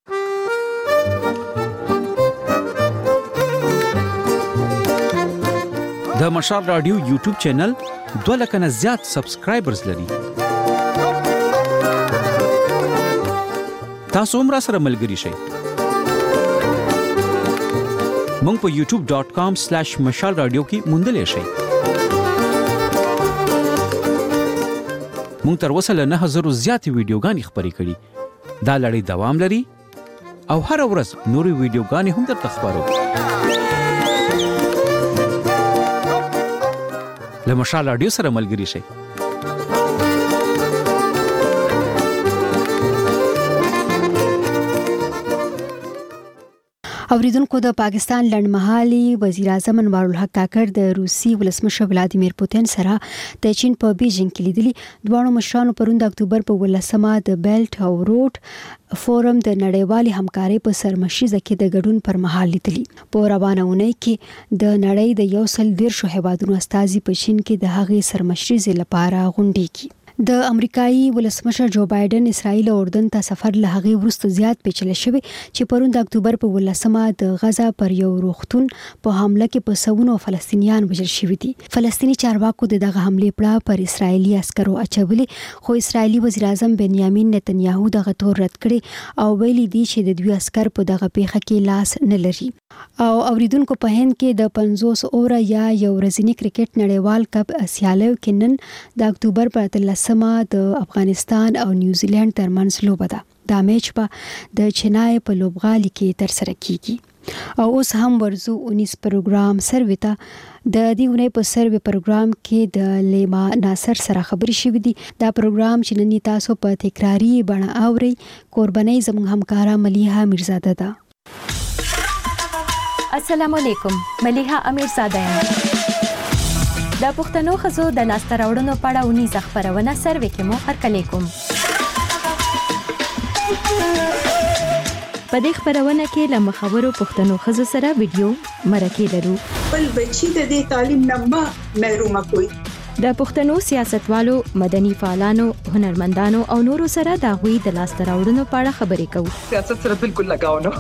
د مشال رادیو یوټیوب چینل دوه لکه نه زیات سبسکرایبرز لري. تاسو هم را سره ملګري شئ. مونږ په یوټیوب ډاٹ کام سلیش مشال رادیو کې موندلې شئ. مونږ تر اوسه له نه زره زیاتې ویډیوګانې خپرې کړي. دا لړۍ دوام لري او هر ورځ نورې ویډیوګانې هم درته خپرو. له مشال رادیو سره ملګري شئ. اوریدونکو، د پاکستان لنډمهالي وزیر اعظم انوار الحق کاکړ د روسي ولسمشر ولادیمیر پوتین سره د چین په بیجینګ کې لیدلي. دواړو مشرانو پرون د اکتوبر په ولسمه د بیلټ او روډ فورم د نړیوالې همکارۍ په سرمشریزه کې د ګډون پر مهال لیدلي. په روانه اونۍ کې د نړۍ د یو سل دیرشو هیوادونو استازي په چین کې د هغې سرمشریزې لپاره غونډې کوي. د امریکایي ولسمشر جو بایدن اسرائیل او اردن ته سفر له هغې وروسته زیات پیچلی شوی چې پرون د اکتوبر په ولسمه د غزا پر یو روغتون په حمله کې په سوونو فلسطینیان وژل شوي دي. فلسطیني چارواکو د دغه حملې پړه پر اسرائیلي عسکرو اچولې، خو اسرائیلي وزیر اعظم بنیامین نتنیاهو دغه تور رد کړی او ویلي دي چې د دوی عسکر په دغه پیښه کې لاس نه لري. او اوریدونکو، په هند کې د پنځوس اوره یا یو ورځني کرکټ نړیوال کپ سیالیو کې نن د اکتوبر په اتلسمه د افغانستان او نیوزیلند ترمنځ لوبه ده. دا میچ په د چنای په لوبغالي کې ترسره کیږي. او اوس هم ورزو اونیس پروګرام سروي ته د دې ونې په سروې پروګرام کې د لیما ناصر سره خبرې شوې دي. دا پروګرام چې نن تاسو په تکراری بڼه اوري قرباني زموږ همکارا ملیحه میرزاده ده. السلام علیکم، ملیحه امیرزاده یم. د پښتنو ښځو د لاسته راوړنو په اړه ونیزه خپرونه سروې کې مو هرکلی کوم. په دې خبرونه کې له مخورو پښتنو ښځو سره ویډیو مرکې لرو. بل بچی د دې تعلیم نه ما محروم کوي. د پښتنو سیاستوالو، مدني فعالانو، هنرمندانو او نورو سره د غوي د لاسته راوړنو په اړه خبرې کوو. سیاست سره بالکل لگاو نه.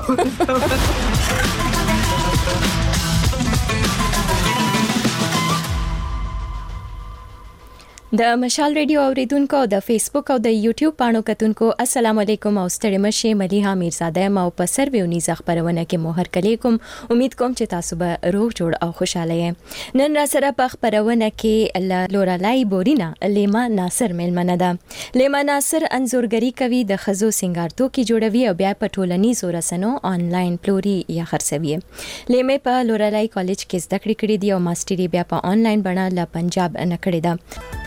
د مشال ریډیو اوریدونکو او د فیسبوک او د یوټیوب پاڼو کتونکو السلام علیکم او ستړي مشه. ملیحه میرزاده ما په سروې ونیزه خبرونه کې مو هرکلی کوم. امید کوم چې تاسو به روغ جوړ او خوشاله یې. نن را سره په خبرونه کې لورالای بورینا لیما ناصر ملمنه ده. لیما ناصر انزورګری کوي، د خزو سنگارتو کې جوړوي او بیا په ټولنیزو رسنو آنلاین پلوري یا خرڅوي. لیما په لورالای کالج کې زده کړې کړې دي او ماستری بیا په آنلاین بڼه له پنجاب نه کړې ده.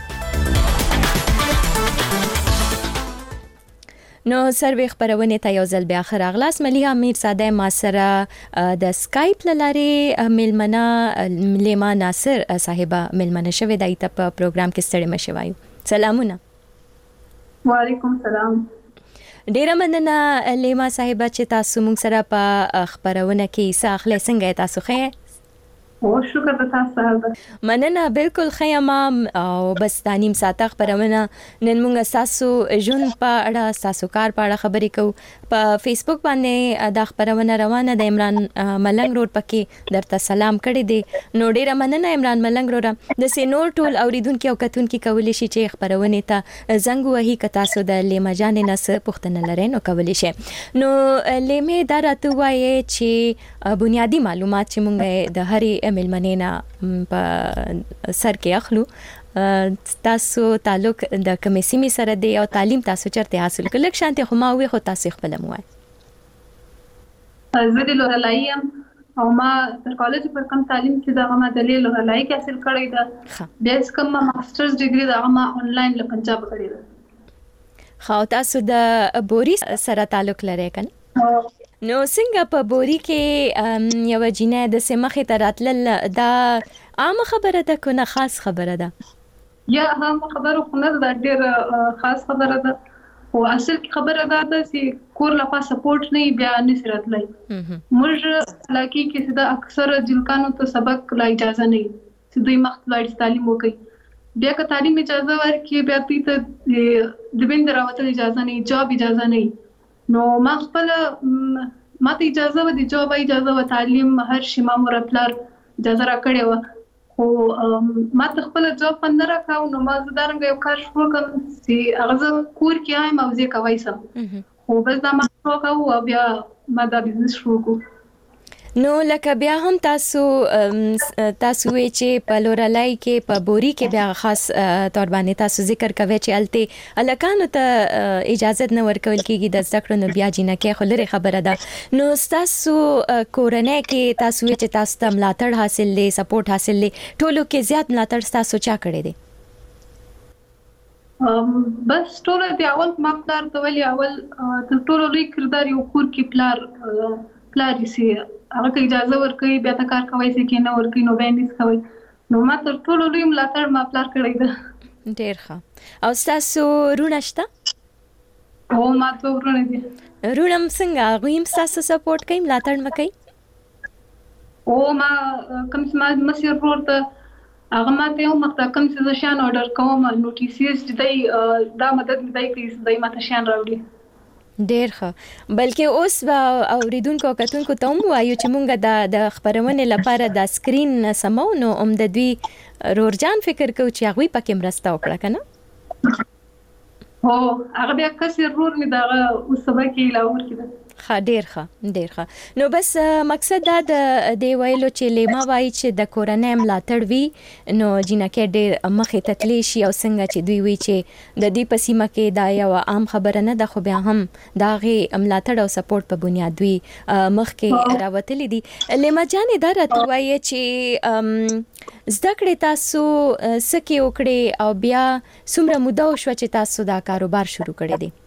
نو سروې خبرونه ته یو ځل بیا خیر اغلاس. ملیحه میرزاده ما سره د اسکایپ لارې ملمنه لیما ناصر صاحبہ ملمنه شوې د ایت په پروګرام کې ستړي مشه وایو. سلامونه. وعلیکم سلام. ډیره مننه لیما صاحبہ چې تاسو موږ سره په خبرونه کې ساخله څنګه تاسو خې؟ او شکر د تاسو سره. مننه بالکل خیمه او بس دانیم ساته خبرونه نن موږ تاسو ژوند په اړه تاسو کار په اړه خبرې کوو. په فیسبوک باندې دا خبرونه روانه د عمران ملنګ رور پکې درته سلام کړی دی. نو ډیره مننه عمران ملنګ رور. د سینور ټول اوریدونکو او کتونکو کولی شي چې خبرونه ته زنګ وهي ک تاسو د لیما جان نه څه پوښتنه لرئ نو کولی شي. نو لیمه دا راته وایي چې بنیادی معلومات چې موږ د هرې ملمنینا په سر کې اخلو. تاسو تعلق د کمیسیمي سره دی او تعلیم تاسو چرته حاصل کړل؟ شانتي خو ما وی خو تاسو خپل موای. زه د لورلایم او ما تر کالج پر کوم تعلیم چې دا ما د لورلای کې حاصل کړی دا. بیا کوم ماسترز ډیګري دا ما آنلاین له پنجاب کړی دا. خو تاسو د بوري سره تعلق لرئ کنه؟ نو څنګه په بوري کې یو جینه د سمخه تراتل دا عام خبره ده کنه خاص خبره ده؟ یا عام خبره خو نه ده، ډېر خاص خبره ده. او اصل کې خبره ده چې کور لپاره سپورټ نه بیا نه سرتلای. موږ لکه کې دا اکثر جلکانو ته سبق لا اجازه نه چې دوی مخکې تعلیم وکړي. بیا که تعلیم اجازه ورکړي بیا دوی ته د بند راوته اجازه نه، جاب اجازه نه. نو ما خپل ما ته اجازه و د جواب اجازه و تعلیم هر شي ما مور پلار اجازه را کړې و. خو ما ته خپل جواب پند را کاو. نو ما زدارنګ یو کار شروع کړم چې هغه کور کې آیم او زه کوي سم. خو بس دا ما شروع کاو او بیا ما دا بزنس شروع کو. نو لکه بیا هم تاسو تاسو چې په لورلای کې په بوري کې بیا خاص تور باندې تاسو ذکر کوي چې الته الکانو ته اجازه نه ورکول کیږي د ذکر نو بیا جنہ کې خلره خبره ده. نو تاسو کورنۍ کې تاسو چې تاسو ته ملاتړ حاصل لې سپورټ حاصل لې ټولو کې زیات ملاتړ تاسو چا کړی دی؟ بس ټول دی اول ما پلار ته ویل اول تر ټولو لوی کردار یو کور کې پلار پلار یې هغه اجازه ورکړي بیا تا کار کوي چې نه ورکړي نو باندې کوي. نو ما تر ټولو لوی ملاتړ ما پلار کړی ده. ډیر ښه. او تاسو رونه شته؟ او ما ته ورونه دي. رونم څنګه غویم تاسو سپورټ کوي ملاتړ مکي؟ او ما کوم ما مسیر ورته هغه ما ته یو مخته کوم څه شان اورډر کوم نوټیسز دای دا مدد دای کوي دای ما ته شان راوړي. ډیر ښه. بلکې اوس اوریدونکو کتونکو ته هم وایو چې مونږ د خبرونه لپاره د سکرین سمو نو هم د دوی رورجان فکر کوو چې هغه پکې مرسته وکړه کنه. هو هغه بیا کسي رور می دا اوس سبا کې لاور کې ښه ډیر ښه ډیر ښه نو بس مقصد دا د دی ویلو چې لیما وایي چې د کورنۍ ملاتړ وي نو جنکه ډیر مخې ته تللی شي او څنګه چې دوی وی چې د دې په سیمه کې دا یو عام خبره نه ده خو بیا هم دا غي ملاتړ او سپورټ په بنیاد وي مخکې راوتلي دي. لیما جانې دا راته وایي چې زده کړې تاسو سکه وکړې او بیا څومره موده وشو چې تاسو دا کاروبار شروع کړی دی؟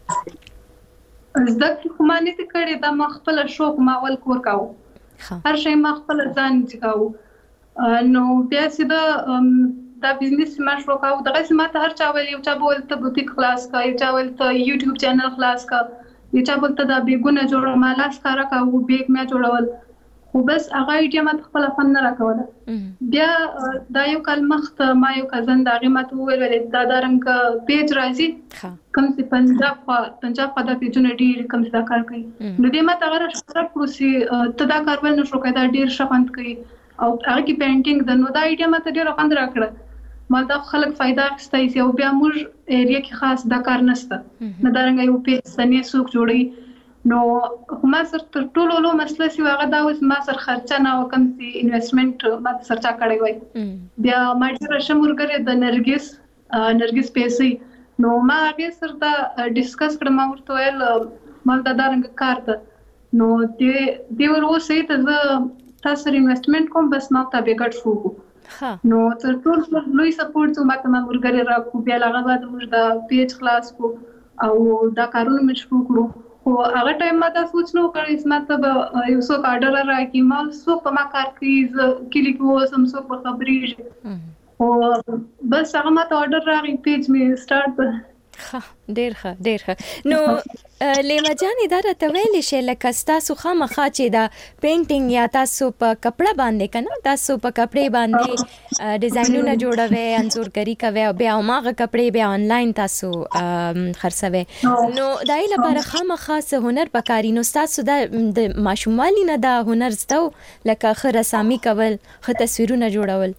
زده کړې خو ما نه دي کړې دا ما خپل شوق ما ول کور کاوه هر شی ما خپل ځان کاوه نو بیا سیده دا بزنس ما شروع کاوه دغه سم ته هر چا ویل یو چا بول ته بوتیک کلاس کا یو چا ویل ته یوټیوب چینل کلاس کا یو چا بول ته دا بیگونه جوړ ما لاس کار کاوه بیگ ما جوړول خو بس هغه ایډیا ما خپل فن نه راکوله بیا دا یو کال مخت ما یو کزن دا غمت ویل دا دارنګ پیج راځي کوم چې پنجاب پنجاب په د پیجونه ډیر کوم څه کار کوي نو دې ما ته غره شرط پروسي ته دا کار ول نو شو کدا ډیر شپند کوي او هغه کی پینټینګ د نو دا ایډیا ما ته ډیر خوند راکړه ما دا خلک فائدہ اخستای سي او بیا موږ ایریا کې خاص دا کار نشته نه دارنګ یو پیج سنې سوق جوړي نو ما سر تر ټولو لو مسله سی واغه دا اوس ما سر خرچه نه وکم سي انویسټمنټ ما سرچا کړی وای بیا ما ډیر شمورګره د نرګس نرګس پیسې نو ما هغه سر دا ډیسکس کړم ورته ویل مال دا دارنګ کار ته نو دې دی ورسې ته تاسو انویسټمنټ کوم بس ما ته به ګټ شو نو تر ټولو لوی سپورټ ما ته مرګره را کو بیا هغه بعد موږ دا پیج خلاص کو او دا کارونه مې شروع کړو خو هغه ټایم ما دا سوچ نو کړی چې ما ته یو څو کارډر راکې ما څو په ما کار کوي کلی کو سم څو په خبرې او بس هغه ما ته اورډر راغی پیج می سٹارټ ډیر ښه ډیر ښه نو لیما جانې دا راته ویلې شي لکه تاسو خامخا چې دا پینټینګ یا تاسو په کپڑا باندې کنه تاسو په کپړې باندې ډیزاینونه جوړوي انځورګری کوي او بیا ماغه کپړې بیا آنلاین تاسو خرڅوي نو دای لپاره خامخا څه هنر پکاري نو تاسو د ماشومالي نه دا هنر ستو لکه خره سامي کول خ تصویرونه جوړول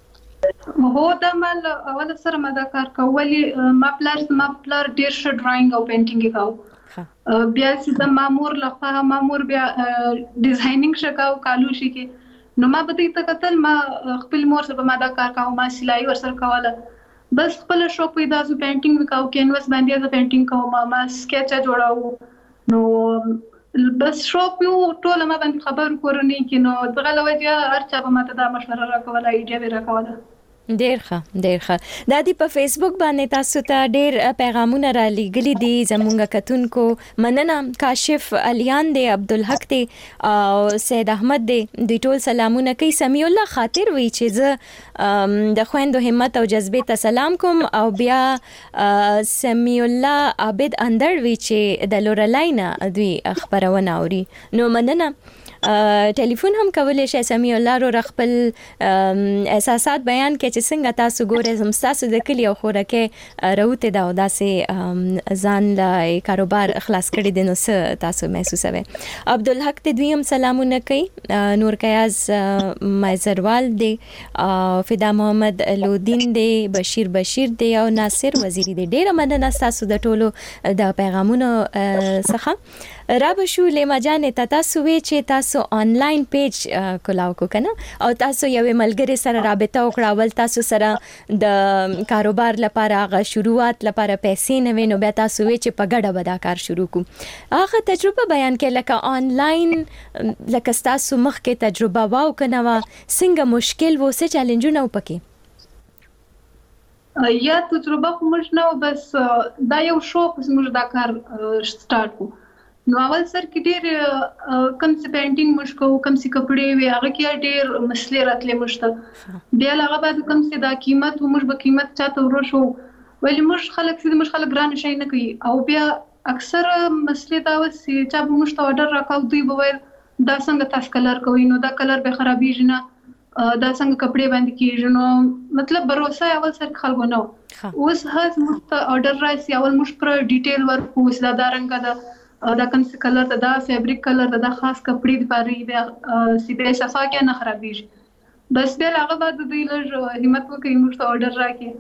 هو دا مال اول سره ما دا کار کولی ما پلار ما پلار ډیر ش ډراینګ او پینټینګ کاو بیا چې مامور لخوا مامور بیا ډیزاینینګ شکاو کالو شي کې نو ما به ته قتل ما خپل مور سره ما دا کار کاو ما سلای ور سره کوله بس خپل شوق پیدا زو پینټینګ وکاو کینواس باندې دا پینټینګ کوم ما ما سکیچ جوړاو نو بس شوق یو ټول ما باندې خبر کورنی کې نو دغه لوجه هر چا به ما ته دا مشوره راکوله ایډیا به راکوله ډیر ښه ډیر ښه دا دی په فیسبوک باندې تاسو ته ډیر پیغامونه را لګلي دي زمونږ کتونکو مننه کاشف الیان دی عبدالحق دی او سید احمد دی دوی ټول سلامونه کوي سمیع الله خاطر وی چې زه د خويندو همت او جذبې ته سلام کوم او بیا سمیع الله عابد اندر وی چې د لورلاینا دوی خبرونه اوري نو مننه ټلیفون هم کولای شئ سمیع الله رو خپل احساسات بیان کړئ چې څنګه تاسو ګورئ زم تاسو د کلی او خورکه راوته دا داسې ځان لا کاروبار خلاص کړی دی نو څه تاسو محسوسوي عبدالحق ته دوی هم سلامونه کوي نور کیاز مایزروال دی فدا محمد لودین دی بشیر بشیر دی او ناصر وزیری دی ډیره مننه تاسو د ټولو د پیغامونو څخه را بشو لیما جانې ته تاسو وی چې تاسو آنلاین پیج کولاو کو کنه او تاسو یو ملګری سره رابطه وکړه ول تاسو سره د کاروبار لپاره غا شروعات لپاره پیسې نه وینو بیا تاسو وی چې په ګډه ودا کار شروع کو هغه تجربه بیان کړه لکه آنلاین لکه تاسو مخکې تجربه واو کنه وا څنګه مشکل وو څه چیلنجونه وپکې یا تجربه کومش نه بس دا یو شوق زموږ دا کار سٹارټ کو نو اول سر کې ډېر کم څه پینټینګ مشکو کم څه کپڑے وی هغه کې ډېر مسلې راتلې مشته بیا هغه بعد کم څه دا قیمت و مش به قیمت چاته ورشو ولی مش خلک سید مش خلک ګران شي نه کوي او بیا اکثر مسلې دا وسی چې به مشته اورډر راکاو دوی به دا څنګه تاسو کلر کوي نو دا کلر به خرابېږي نه دا څنګه کپڑے باندې کیږي نو مطلب باور اول سر خلکو نو اوس هڅ مشته اورډر راځي اول مش پر ډیټیل ورک اوس دا رنګ دا دا کوم څه کلر ته دا فیبریک کلر ته دا خاص کپڑے دی پاره بیا سی به صفا کې نه خرابېږي بس بیا هغه بعد دوی لږ همت وکړي موږ ته اورډر راکې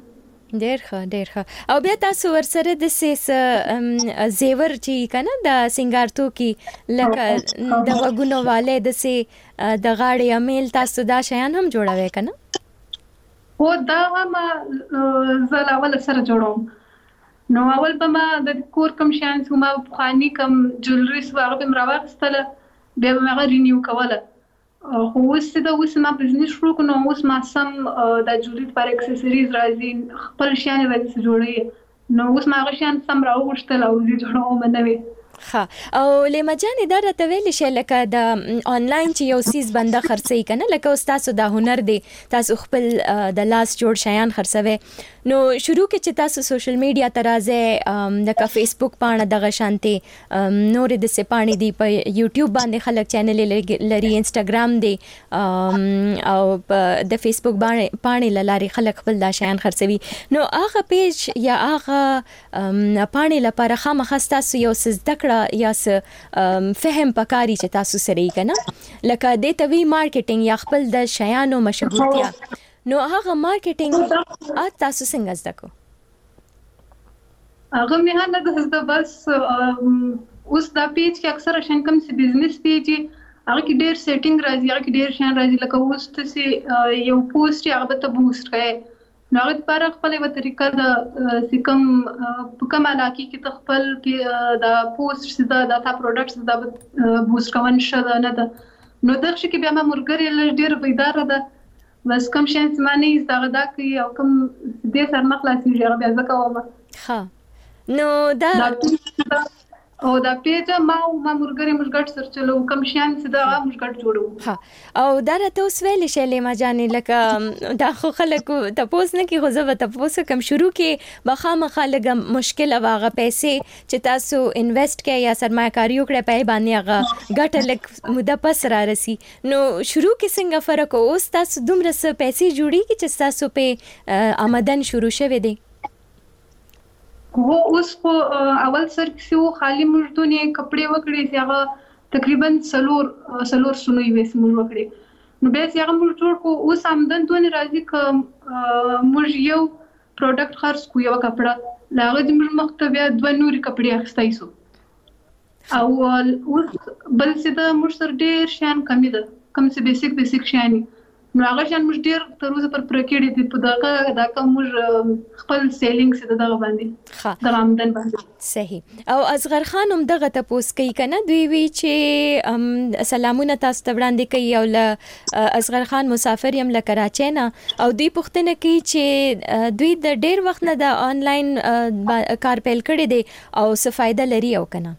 ډیر ښه ډیر ښه. او بیا تاسو ورسره د سیس زیور چې کنه د سنگارتو کې لکه د وګونو والے د سي د غاړې امیل تاسو دا شیان هم جوړوي کنه؟ او دا هم زل اول سره جوړوم. نو اول به ما د کور کم شیان چې ما بخانی کم جولري سو هغه به مراوغستله بیا به هغه رینیو کوله. خو اوس دا اوس ما بزنس شروع کړو نو اوس ما سم د جولري پر اکسسوریز راځي خپل شیان راځي جوړي نو اوس ما هغه شیان سم راوغشتل او زه جوړوم نوې. ها او لما جانې دا راته ویل شي لکه د آنلاین چې یو سیس بنده خرڅي کنه لکه اوس تاسو د هنر دی تاسو خپل د لاس جوړ شیان خرڅوي نو شروع کې چې تاسو سوشل میډیا ترازه لکه فیسبوک پاڼه دغه شانتي نور د سپانی دی په یوټیوب باندې خلک چینل لري انستګرام دی او د فیسبوک باندې پاڼه لاري خلک خپل دا شیان خرڅوي نو هغه پیج یا هغه پاڼه لپاره خامخستا یو سزدک یا فهم پکاري چې تاسو سره یې کنه لکه د توی مارکیټینګ یا خپل د شیانو مشهورتیا نو هغه مارکیټینګ ا تاسو څنګه زده کو؟ هغه مې نه د زده بس اوس دا پیج کې اکثر شان کوم سی بزنس پیج هغه کې ډېر سیټینګ راځي هغه کې ډېر شان راځي لکه اوس ته یو پوسټ هغه ته بوست کوي نو هغه پر خپل یو طریقه د سکم په کومه علاقه کې تخپل کې د پوسټ سدا د تا پروډکټس د بوست کوون شته نه ده نو دغه شي کې بیا ما مرګري ډېر پیدار ده بس کوم شي سمانه یې دا غدا کوي او کوم دې سر مخلاصي هغه بیا زکوم. ها نو دا او دا پیج ما ما مرګري مشګټ سر چلو کوم شان چې دا مشګټ جوړو. ها او دا راته اوس ویل شي ما جانې لکه دا خو خلکو تاسو نه کې خو زه تاسو کوم شروع کې بخامه خلک مشکل واغه پیسې چې تاسو انویسټ کې یا سرمایه‌کاري وکړه په باندې هغه ګټه لک مده پس را رسی نو شروع کې څنګه فرق اوس تاسو دومره څه پیسې جوړی چې تاسو په آمدن شروع شوه دي؟ هو اوس خو اول سر کې خالی مردونه کپڑے وکړي چې هغه تقریبا سلور سلور سنوي وېس موږ وکړي نو به چې هغه موږ جوړ کو اوس آمدن دونه راځي ک موږ یو پروډکټ خرڅ کو یو کپڑا لاغه د موږ مختبیا دوه نوري کپڑے اخستای سو او اوس بل څه د موږ سر ډېر شان کمی ده کم څه بیسیک بیسیک شانی نو هغه شان موږ ډېر تر اوسه پر پرکېډې دي په دغه دا کوم موږ خپل سیلینګ څه دغه باندې د آمدن باندې صحیح. او اصغر خان هم دغه تاسو کوي کنه دوی وی چې سلامونه تاسو ته وړاندې کوي او ل اصغر خان مسافر يم ل کراچۍ نه او دوی پوښتنه کوي چې دوی د ډېر وخت نه د آنلاین کار پیل کړی دی او څه فائدہ لري او کنه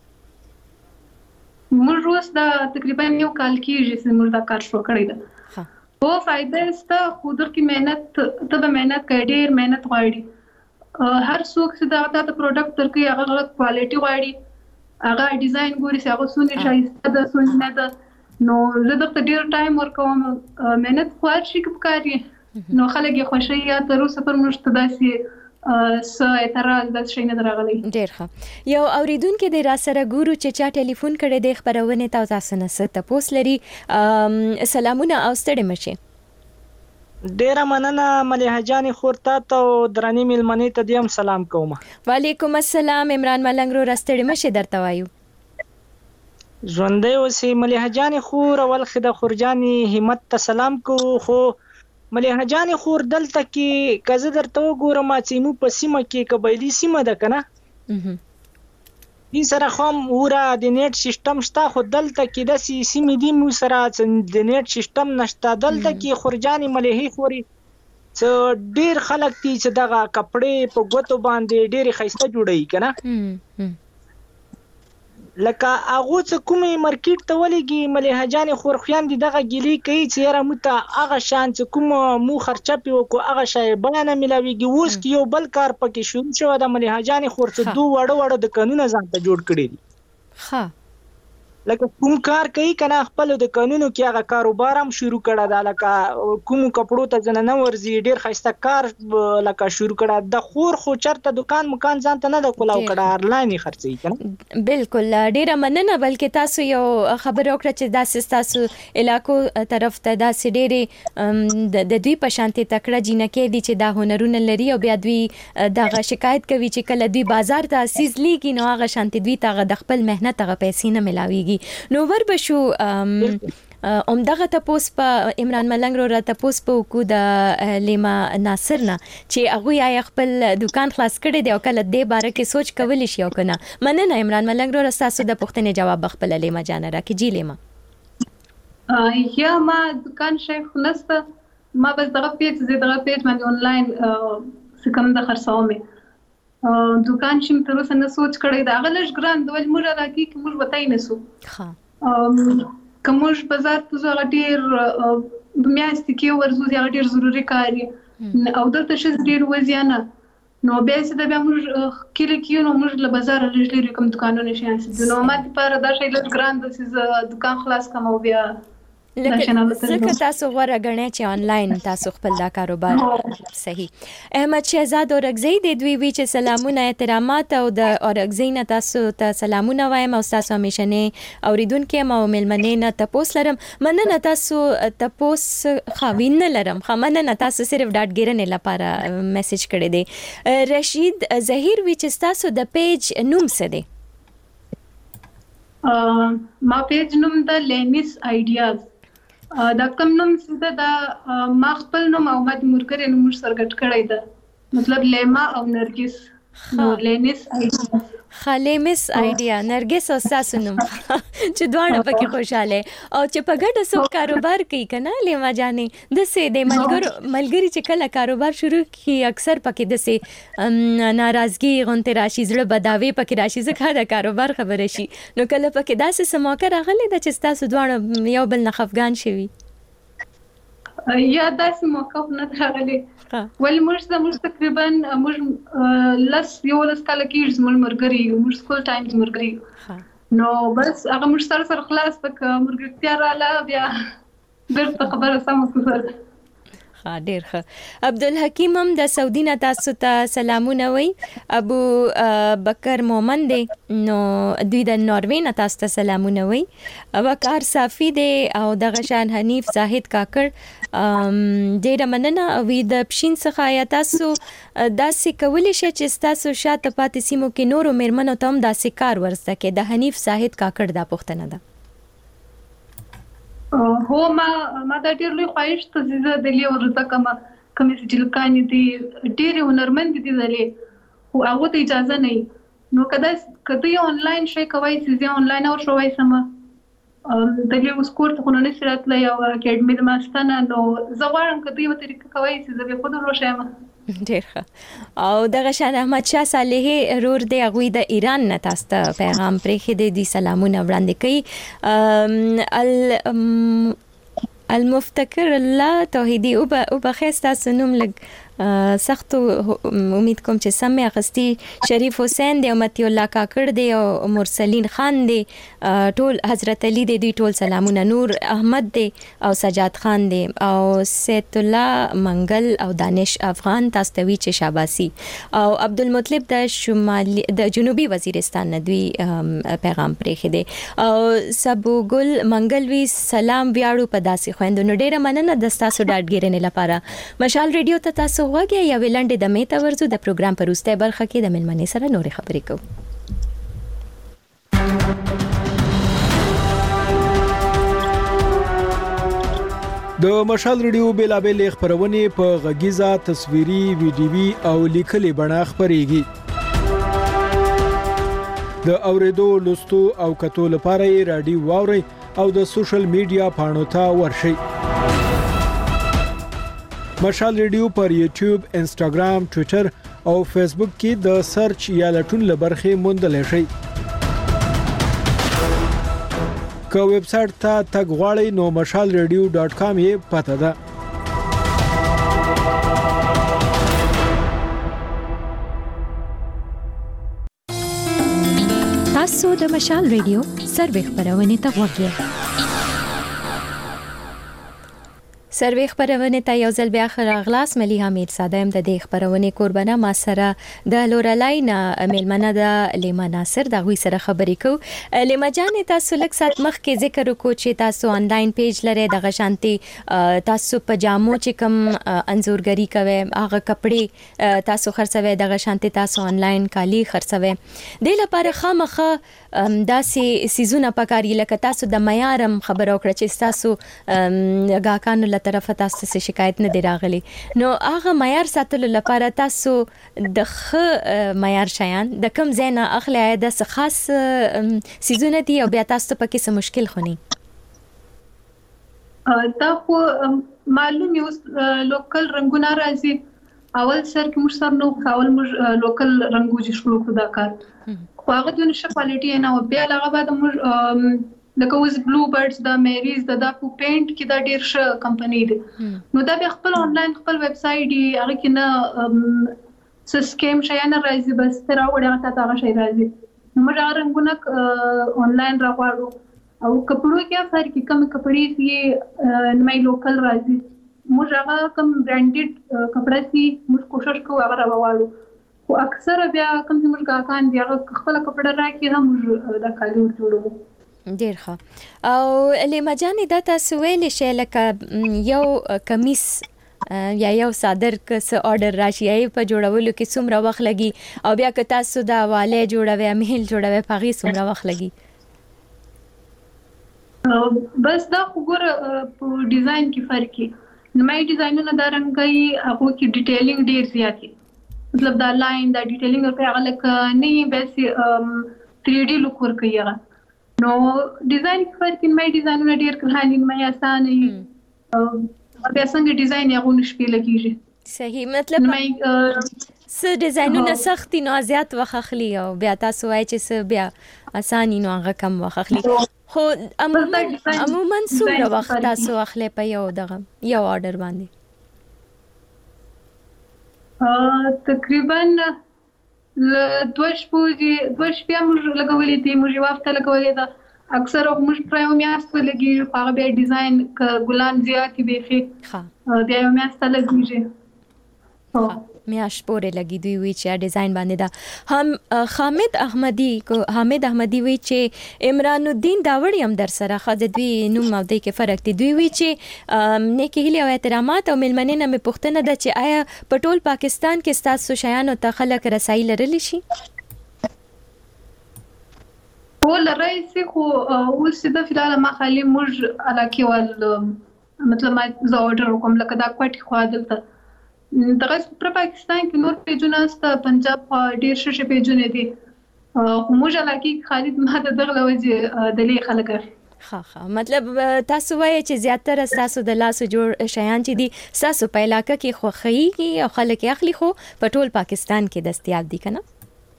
موږ اوس دا تقریبا یو کال کېږي چې موږ دا کار شروع کړی دی वो फायदा इसका खुद की मेहनत तब मेहनत कर ढेर मेहनत वाड़ी हर सूक से दाता तो प्रोडक्ट तर की अगर क्वालिटी वाड़ी अगर डिजाइन गोरी से अगर सुनी शाइस्ता द सुनी ना द नो ज़्यादा तो ढेर टाइम और कम मेहनत ख्वाहिश की पुकारी नो खलक ये खुशियाँ तरू सफर मुश्तदासी س اعتراض د شي نه درغلي. ډیر ښه یو اوریدونکو د را سره ګورو چې چا ټلیفون کړي د خبرونه تاسو نه ست تاسو لري سلامونه او ستړي مشه. ډیر مننه مليحه جان خورتا ته درنی ملمنې ته دیم سلام کوم. وعلیکم السلام عمران ملنګ رو راستړي مشه درته وایو. ژوندې اوسې مليحه جان خور اول خد خورجاني همت ته سلام کو خو مليحه جان خور دلته کې کزه درته وګورم چې مو په سیمه کې قبایلی سیمه ده کنه دې سره خام ورا د نیټ سیستم شته خو دلته کې د سیمه دی مو سره د نیټ سیستم نشته دلته کې خورجاني مليحه خوري چې ډیر خلک دي چې دغه کپڑے په غوتو باندې ډیر خيسته جوړي کنه لکه هغه څه کومه مارکیټ ته ولګي مليحه جان خورخيان دي دغه ګلی کوي چې را مت هغه شان چې کوم مو خرچه پیو کو هغه شای بیان ملاويږي اوس کې یو بل کار پکې شروع شو د مليحه جان خورڅ دوه وړو وړو د قانون ځان ته جوړ کړی دي. ها لکه کوم کار کوي کنه خپل د قانونو کې هغه کاروبار هم شروع کړه دا لکه کوم کپړو ته ځنه نه ورزي ډیر خسته کار لکه شروع کړه د خور خو چرته دکان مکان ځان ته نه د کولاو کړه آنلاین خرڅي کنه بالکل ډیره مننه بلکې تاسو یو خبر وکړه چې دا تاسو علاقو طرف ته دا سډيري د دوی په شانتي تکړه جنکه دي چې دا هنرونه لري او بیا دوی دغه شکایت کوي چې کله دوی بازار ته اسیز لیږي نو هغه شانتي دوی ته د خپل مهنت هغه پیسې نه ملاويږي نو ور بشو ام دغه تاسو په عمران ملنګ رو تاسو په کو د لیما ناصر نه چې هغه یې خپل دکان خلاص کړی دی او کله دې باره کې سوچ کولی شي او کنه مننه عمران ملنګ رو تاسو د پښتنې جواب خپل لیما جان راکې جی لیما یا ما دکان شیخ نسته ما بس دغه پیج زه دغه پیج باندې آنلاین څه کوم د خرڅومه دکان شم تر اوسه نه سوچ کړی دا غلش ګران د ول موږ راکی چې موږ وتاي نسو ها کومش بازار ته زه ډیر میاشت کې ورزو زه ډیر ضروری کاری او دلته شې ډیر وزیانه نو به څه د بیا موږ کله کې نو موږ له بازار لږ کوم دکانونه شي چې نو ماته پر دا شی لږ ګران د سیز دکان خلاص کوم او بیا لکه تاسو غوړه غنئ چې آنلاین تاسو خپل دا کاروبار صحیح احمد شهزاد اورګزی د دوی وی چې سلامونه احترامات او د اورګزی نه تاسو ته سلامونه وایم او تاسو همیشنه اوریدونکو مو ملمنې نه تاسو لرم مننه تاسو تاسو خوین لرم خمنه تاسو صرف ډاټ ګیرنه لپاره میسج کړی دی رشید ظهیر وی چې تاسو د پیج نوم څه دی ما پیج نوم د لینیس آیډیاز دا کوم نوم څه دا ما خپل نوم او مد مرګره نوم سرګټ کړی دا مطلب لیما او نرګس نو لینیس آیډیا خلیمس آیډیا نرګس او تاسو نوم چې دواړه پکې خوشاله او چې په ګډه سب کاروبار کوي کنه لیما جانې د سه د ملګرو ملګری چې کله کاروبار شروع کی اکثر پکې د سه ناراضگی غونته راشي زړه بداوي پکې راشي ځکه دا کاروبار خبره شي نو کله پکې داسې سماکه راغلي د چې تاسو دواړه یو بل نه خفغان شوي یا داسې موقف نه راغلي ولې موږ د موږ تقریبا موږ لس یو لس کال کې موږ مرګري موږ سکول ټایم مرګري نو بس هغه موږ سره سره خلاص تک مرګرتیا رااله بیا درته خبره سم وکړه ها ډیر ښه عبدالحکیم هم د سعودي نه تاسو ته سلامونه وای ابو بکر مومن دی نو دوی د ناروې نه تاسو ته سلامونه وای وقار صافي دی او د غشان حنیف زاهد کاکړ ډیر مننه وی د پښین څخه یا تاسو داسې کولی شئ چې تاسو شاته پاتې سیمو کې نورو میرمنو ته هم داسې کار ورسته کې د حنیف زاهد کاکړ دا پوښتنه ده هو ما ما دا ډیر لوی خواهش ته زیاده د لیو ورته کما کوم چې جلکانی دي ډیر هنرمند دي دلې خو هغه ته اجازه نه نو کدا کدا یو آنلاین شي کوي چې آنلاین او شوي سم د لیو سکور ته خو نه سرات لا یو اکیډمي د ماستانه نو زغوارم کدا یو طریقه کوي چې زه په خود روشم ډیر ښه او دغه شان احمد شاه صالح رور دی هغه د ایران نه تاسو ته پیغام پرې دي سلامونه وړاندې کوي ال المفتکر الله توحیدی او په خسته سنوم لګ سخت امید کوم چې سم اغستی شریف حسین دی او متی الله کاکړ دی او مرسلین خان دی ټول حضرت علی دی دوی ټول سلامونه نور احمد دی او سجاد خان دی او سید الله منګل او دانش افغان تاسو ته وی چې شاباسي او عبدالمطلب د شمالي د جنوبي وزیرستان نه دوی پیغام پرې دی او سبو ګل منګل وی سلام بیاړو په داسې خويندونو ډیره مننه د تاسو ډاډ ګیرنې لپاره مشال ریډیو ته تاسو وګیا یا ویلنډ د میته ورزو د پروګرام پروسته برخه کې د ملمنې سره نورې خبرې کوو د مشال ریډیو بیلابل خبرونه په غږیزه تصویري ویډیوي او لیکلي بڼه خبريږي د اوریدو لوستو او کتو لپاره رادیو واوري او د سوشل میډیا پاڼو ته ورشي مشال ریډیو پر یوټیوب، انسټاګرام، ټوئیټر او فیسبوک کې د سرچ یا لټون لبرخه موندل شي. که ویب سټ ته تګ غواړئ نو مشال ریډیو ډاټ کام یې پته ده. تاسو د مشال ریډیو سروې خبرونه ته وګورئ. سروې خبرونه ته یو ځل بیا خراغلاس ملي حمید صادم د دې خبرونه قربانه ما سره د لورلای نه ملمنه د لیما ناصر د غوي سره خبرې کو. لیما جان تاسو لک سات مخ کې ذکر وکړو چې تاسو آنلاین پیج لري د غشانتي تاسو پجامو چې کوم انزورګری کوي هغه کپڑے تاسو خرڅوي د غشانتي تاسو آنلاین کالی خرڅوي د لپاره خامخه داسې سيزونه پکاري لکه تاسو د معیارم خبرو کړ چې تاسو غاکانو طرف تاسو څه شکایت نه دی راغلی نو هغه معیار ساتلو لپاره تاسو د خ معیار شایان د کم زینا اخلي د خاص سيزونه دي او بیا تاسو په کې څه مشکل خوني دا خو معلوم یو لوکل رنگونه راځي اول سر کې موږ سره نو اول موږ لوکل رنگو چې شروع کړو دا کار خو هغه د نشه کوالټي نه او بیا هغه بعد موږ لکه اوس بلو برډز دا میریز دا د پینټ کې دا ډیر ښه کمپنی دي نو دا به خپل آنلاین خپل ویب سټ دی هغه کې نه څه سکیم شي نه راځي بس تر اوره ته هغه شي راځي نو موږ رنگونه آنلاین راغواړو او کپړو کې فرق کې کم کپړې سي نمای لوکل راځي موږ هغه کم برانډډ کپڑا سي موږ کوشش کوو هغه راوړو خو اکثر بیا کوم چې موږ کاکان دی هغه خپل کپڑا راکې هم موږ دا کالي ورجوړو ډیر ښه او لیما جان دا تاسو ویل شئ لکه یو کمیس یا یو صادر کس آرډر راشي یې په جوړولو کې څومره وخت لګي او بیا که تاسو دا واله جوړوي میل جوړوي پغې څومره وخت لګي بس دا وګوره په ډیزاین کې فرق کی نمای ډیزاینونه دا رنګي هغه کې ډیټیلینګ ډیر زیات دي مطلب دا لاین دا ډیټیلینګ په هغه لکه نه بس تھری डी لوک ورکوي هغه نو ډیزاین فرق کې مې ډیزاینونه ډیر کړهاني مې آسان وي او بیا څنګه ډیزاین یې غوښنه شپې لګیږي صحیح مطلب س ډیزاینونه سخت نو زیات وخت اخلي او بیا تاسو وایي چې س بیا اساني نو هغه کم وخت اخلي خو عموما عموما څومره وخت تاسو اخلي په یو دغه یو آرډر باندې تقریبا ل دوش پوجي دوش بیا موږ لګولې دي موږ وافته لګولې ده اکثر موږ پرایو میاست لګي هغه به ډیزاین ک ګلان زیات بيخي ها بیا یو میاست لګیږي ها میاش پورې لګي دوی وی چې ډیزاین باندې دا هم حامد احمدی کو حامد احمدی وی چې عمران الدین داوړی هم در سره خځه دوی نوم او د کې فرق دي دوی وی چې نیکی هلي او احترامات او ملمنه نه پښتنه د چې آیا په ټول پاکستان کې ستاسو شیانو ته خلک رسایي لرلی شي ول رئیس خو اوس د فلال ما خالي موږ علاقه ول مطلب ما زه اورډر کوم لکه دا کوټي خو دلته دغه پر پاکستان کې نور پیجونه است پنجاب ډیر شش پیجونه دي موږ علاقه خالد ما د دغه وجه د لې خلک ها ها مطلب تاسو وایي چې زیاتره تاسو د لاسو جوړ شیان چې دي تاسو په علاقه کې خوخي او خلک اخلي خو په ټول پاکستان کې دستیاب دي کنه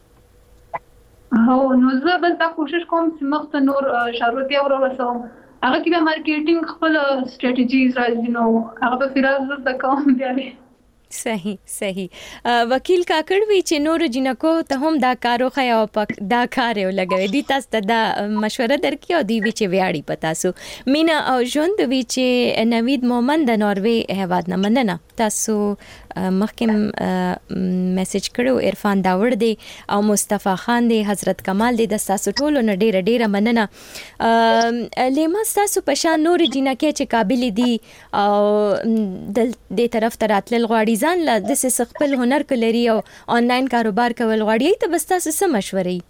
هو نو زه بس دا کوشش کوم چې مخته نور شروطي او رسوم هغه کې مارکیټینګ خپل سټریټیجیز راځي نو هغه په فراز د کوم دی صحیح صحیح وکیل کاکړ وی چې نور جنکو ته هم دا کارو خیا او پک دا کار یو لګوي دي تاسو ته دا مشوره درکې او دی وی چې ویاړي پتا سو مینا او ژوند وی چې نوید مومن د ناروې هواد نه مننه تاسو مخکم میسج کړو عرفان داوړ دی او مصطفی خان دی حضرت کمال دی د تاسو ټولو نه ډیره ډیره مننه لیما تاسو په شان نور جنکه چې قابل دي او د دې طرف ته راتل غواړي ځان لا د څه خپل هنر کولري او آنلاین کاروبار کول غواړي ته بس تاسو څه مشورې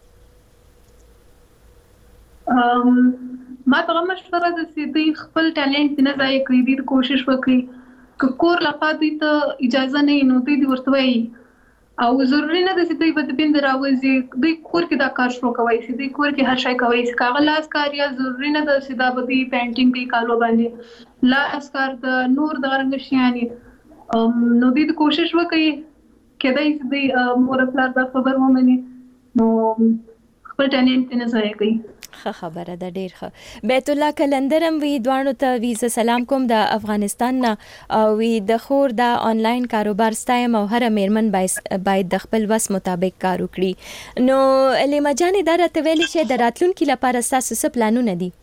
ما ته مشوره ده چې دوی خپل ټالنت نه ځای کوي د کوشش وکړي که کور لخوا دوی ته اجازه نه نو دوی ورته وایي او ضروري نه ده چې دوی به د پیند راوځي دوی کور کې دا کار شروع کوي چې دوی کور کې هر شی کوي چې کاغذ لاس کار یا ضروري نه ده چې دا به دوی پینټینګ کوي کالو باندې لاس کار د نور د رنګ شيانی نو دوی کوشش وکړي کله چې دوی مور خپل د خبر ومني نو خپل ټالنت نه ځای کوي ښه خبره ده، ډیر ښه. بیت الله کلندرم وی دوانو ته ویزه سلام کوم د افغانستان نه، او وی د خور د آنلاین کاروبار ستایم او هر میرمن باید د خپل وس مطابق کار وکړي. نو لیما جانې دا راته ویلې چې د راتلونکي لپاره ستاسو څه پلانونه دي؟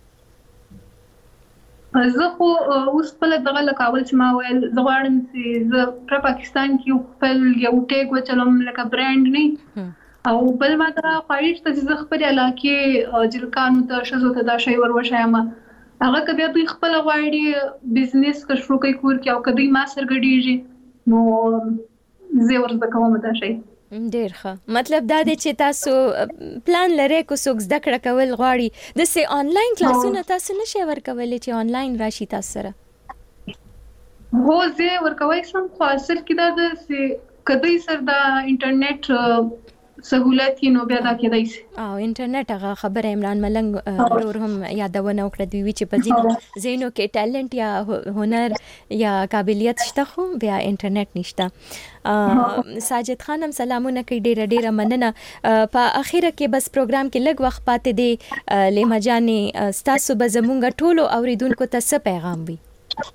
زه خو اوس خپل دغه لکاول چې ما ویل زه غواړم چې زه پر پاکستان کې خپل یو ټیګ وچلم لکه برانډ نه، او بل ما دا خواهش ته چې زه خپل علاقې جلکانو ته شزو ته دا شی ور وښایم. هغه کبه دوی خپل غواړي بزنس که شروع کوي کور کې، او کدی ما سرګډیږي نو زه ورته کوم دا شی. ډیر ښه. مطلب دا دی چې تاسو پلان لرئ کو څوک زده کړه کول غواړي د سه آنلاین کلاسونه تاسو نشئ ورکولای چې آنلاین راشي تاسو سره؟ هو زه ورکوي سم، خو اصل کې دا د سه کدی سر د انټرنیټ سہولت کې نو بیا دا کېدای شي. او انټرنیټ هغه خبره عمران ملنګ ورور هم یادونه وکړه دوی چې په ځینو زینو کې ټالنت یا هنر یا قابلیت شته خو بیا انټرنیټ نشته. ساجد خان هم سلامونه کوي، ډیره ډیره مننه. په اخیره کې بس پروګرام کې لږ وخت پاتې دی، لیما جانې ستاسو به زمونږ ټولو اوریدونکو ته څه پیغام وي؟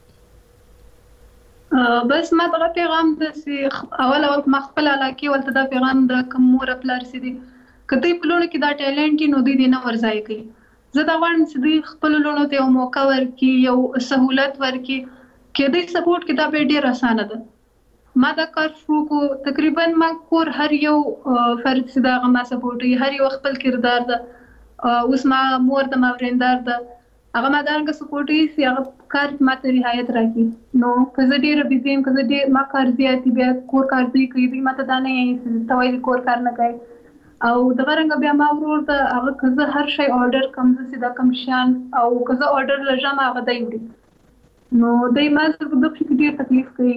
بس ما دغه پیغام د اول اول ما خپل علاقې ولته دا پیغام د کوم مور خپل رسیدي کته په لونو کې دا ټالنت نو دوی نه ورځای کوي. زه دا وایم چې دوی خپل لونو ته یو موقع ورکړي، یو سہولت ورکړي، کې دوی سپورټ کې دا به ډیر اسانه ده. ما دا کار شروع کو تقریبا ما کور هر یو فرد چې دا ما سپورټي، هر یو خپل کردار ده. اوس ما مور د ما ورندار ده، هغه ما دانګه سپورټي سي هغه کار ماته رعایت راکړي. نو که زه ډیره بزیم، که زه ډیر ما کار زیاتې بیا کور کار دی کوي، دوی ماته دا نه یې توای کور کار نه کوي. او دغه رنګ بیا ما ورور ته هغه که زه هر شی اورډر کوم زه سیدا کوم شان، او که زه اورډر لږه ما هغه دی وړي نو دوی ما سره د فکر ډیر تکلیف کوي.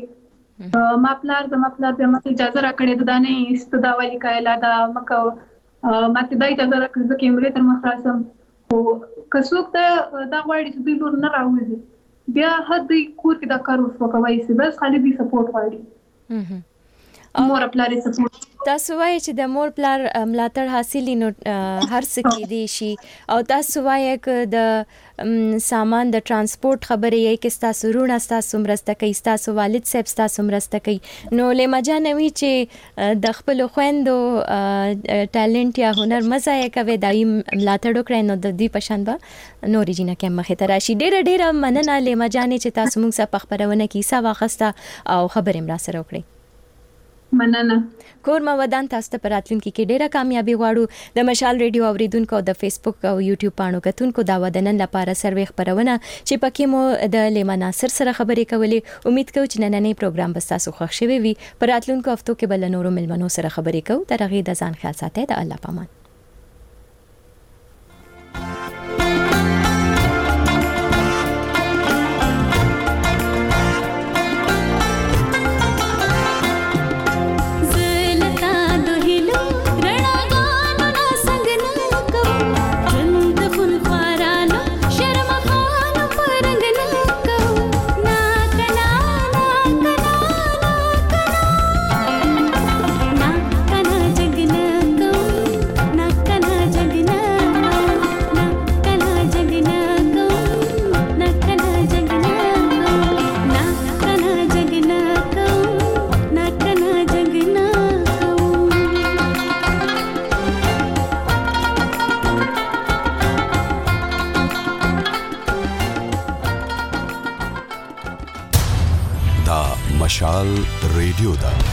ما پلار د ما پلار بیا ماته اجازه راکړې ده نه یې استدا والی کایلا دا مکو ماته دا اجازه راکړه چې کیمرې تر مخ راسم. او کڅوک ته دا غواړي چې دوی لور نه راوځي بیا هدي کور کې دا کار وکوي سي بس خالي دي سپورټ غواړي. مور پلار سپورټ تاسو وایي چې د مور پلار ملاتړ حاصلې نو هر څه کې دي شي، او تاسو وایي چې د سامان د ترانسپورت خبرې یې کې تاسو رونه تاسو مرسته کوي، تاسو والد صاحب تاسو مرسته کوي. نو لیما جانوي چې د خپل خويندو ټالنت یا هنر مزه کوي دای ملاتړ وکړي نو د دې پشان به نورې جنہ کې مخه تر شي. ډېر ډېر مننه لیما جانې چې تاسو موږ سره خبرونه کیسه واخسته او خبرې مر سره وکړي. مننه. کور ما ودان تاسو ته پراتلونکو کې ډیره کامیابی غواړو. د مشال ریډیو اوریدونکو او د فیسبوک او یوټیوب پاڼو کتونکو دا ودنن لپاره سروې خبرونه چې پکې مو د لیما ناصر سره خبرې کولې. امید کوم چې نننې پروګرام به تاسو خوښ شوي وي. پراتلونکو هفتو کې بل نورو ملمنو سره خبرې کوو. تر هغه د ځان خیال ساتئ. د الله پامان. مشال ریډیو دا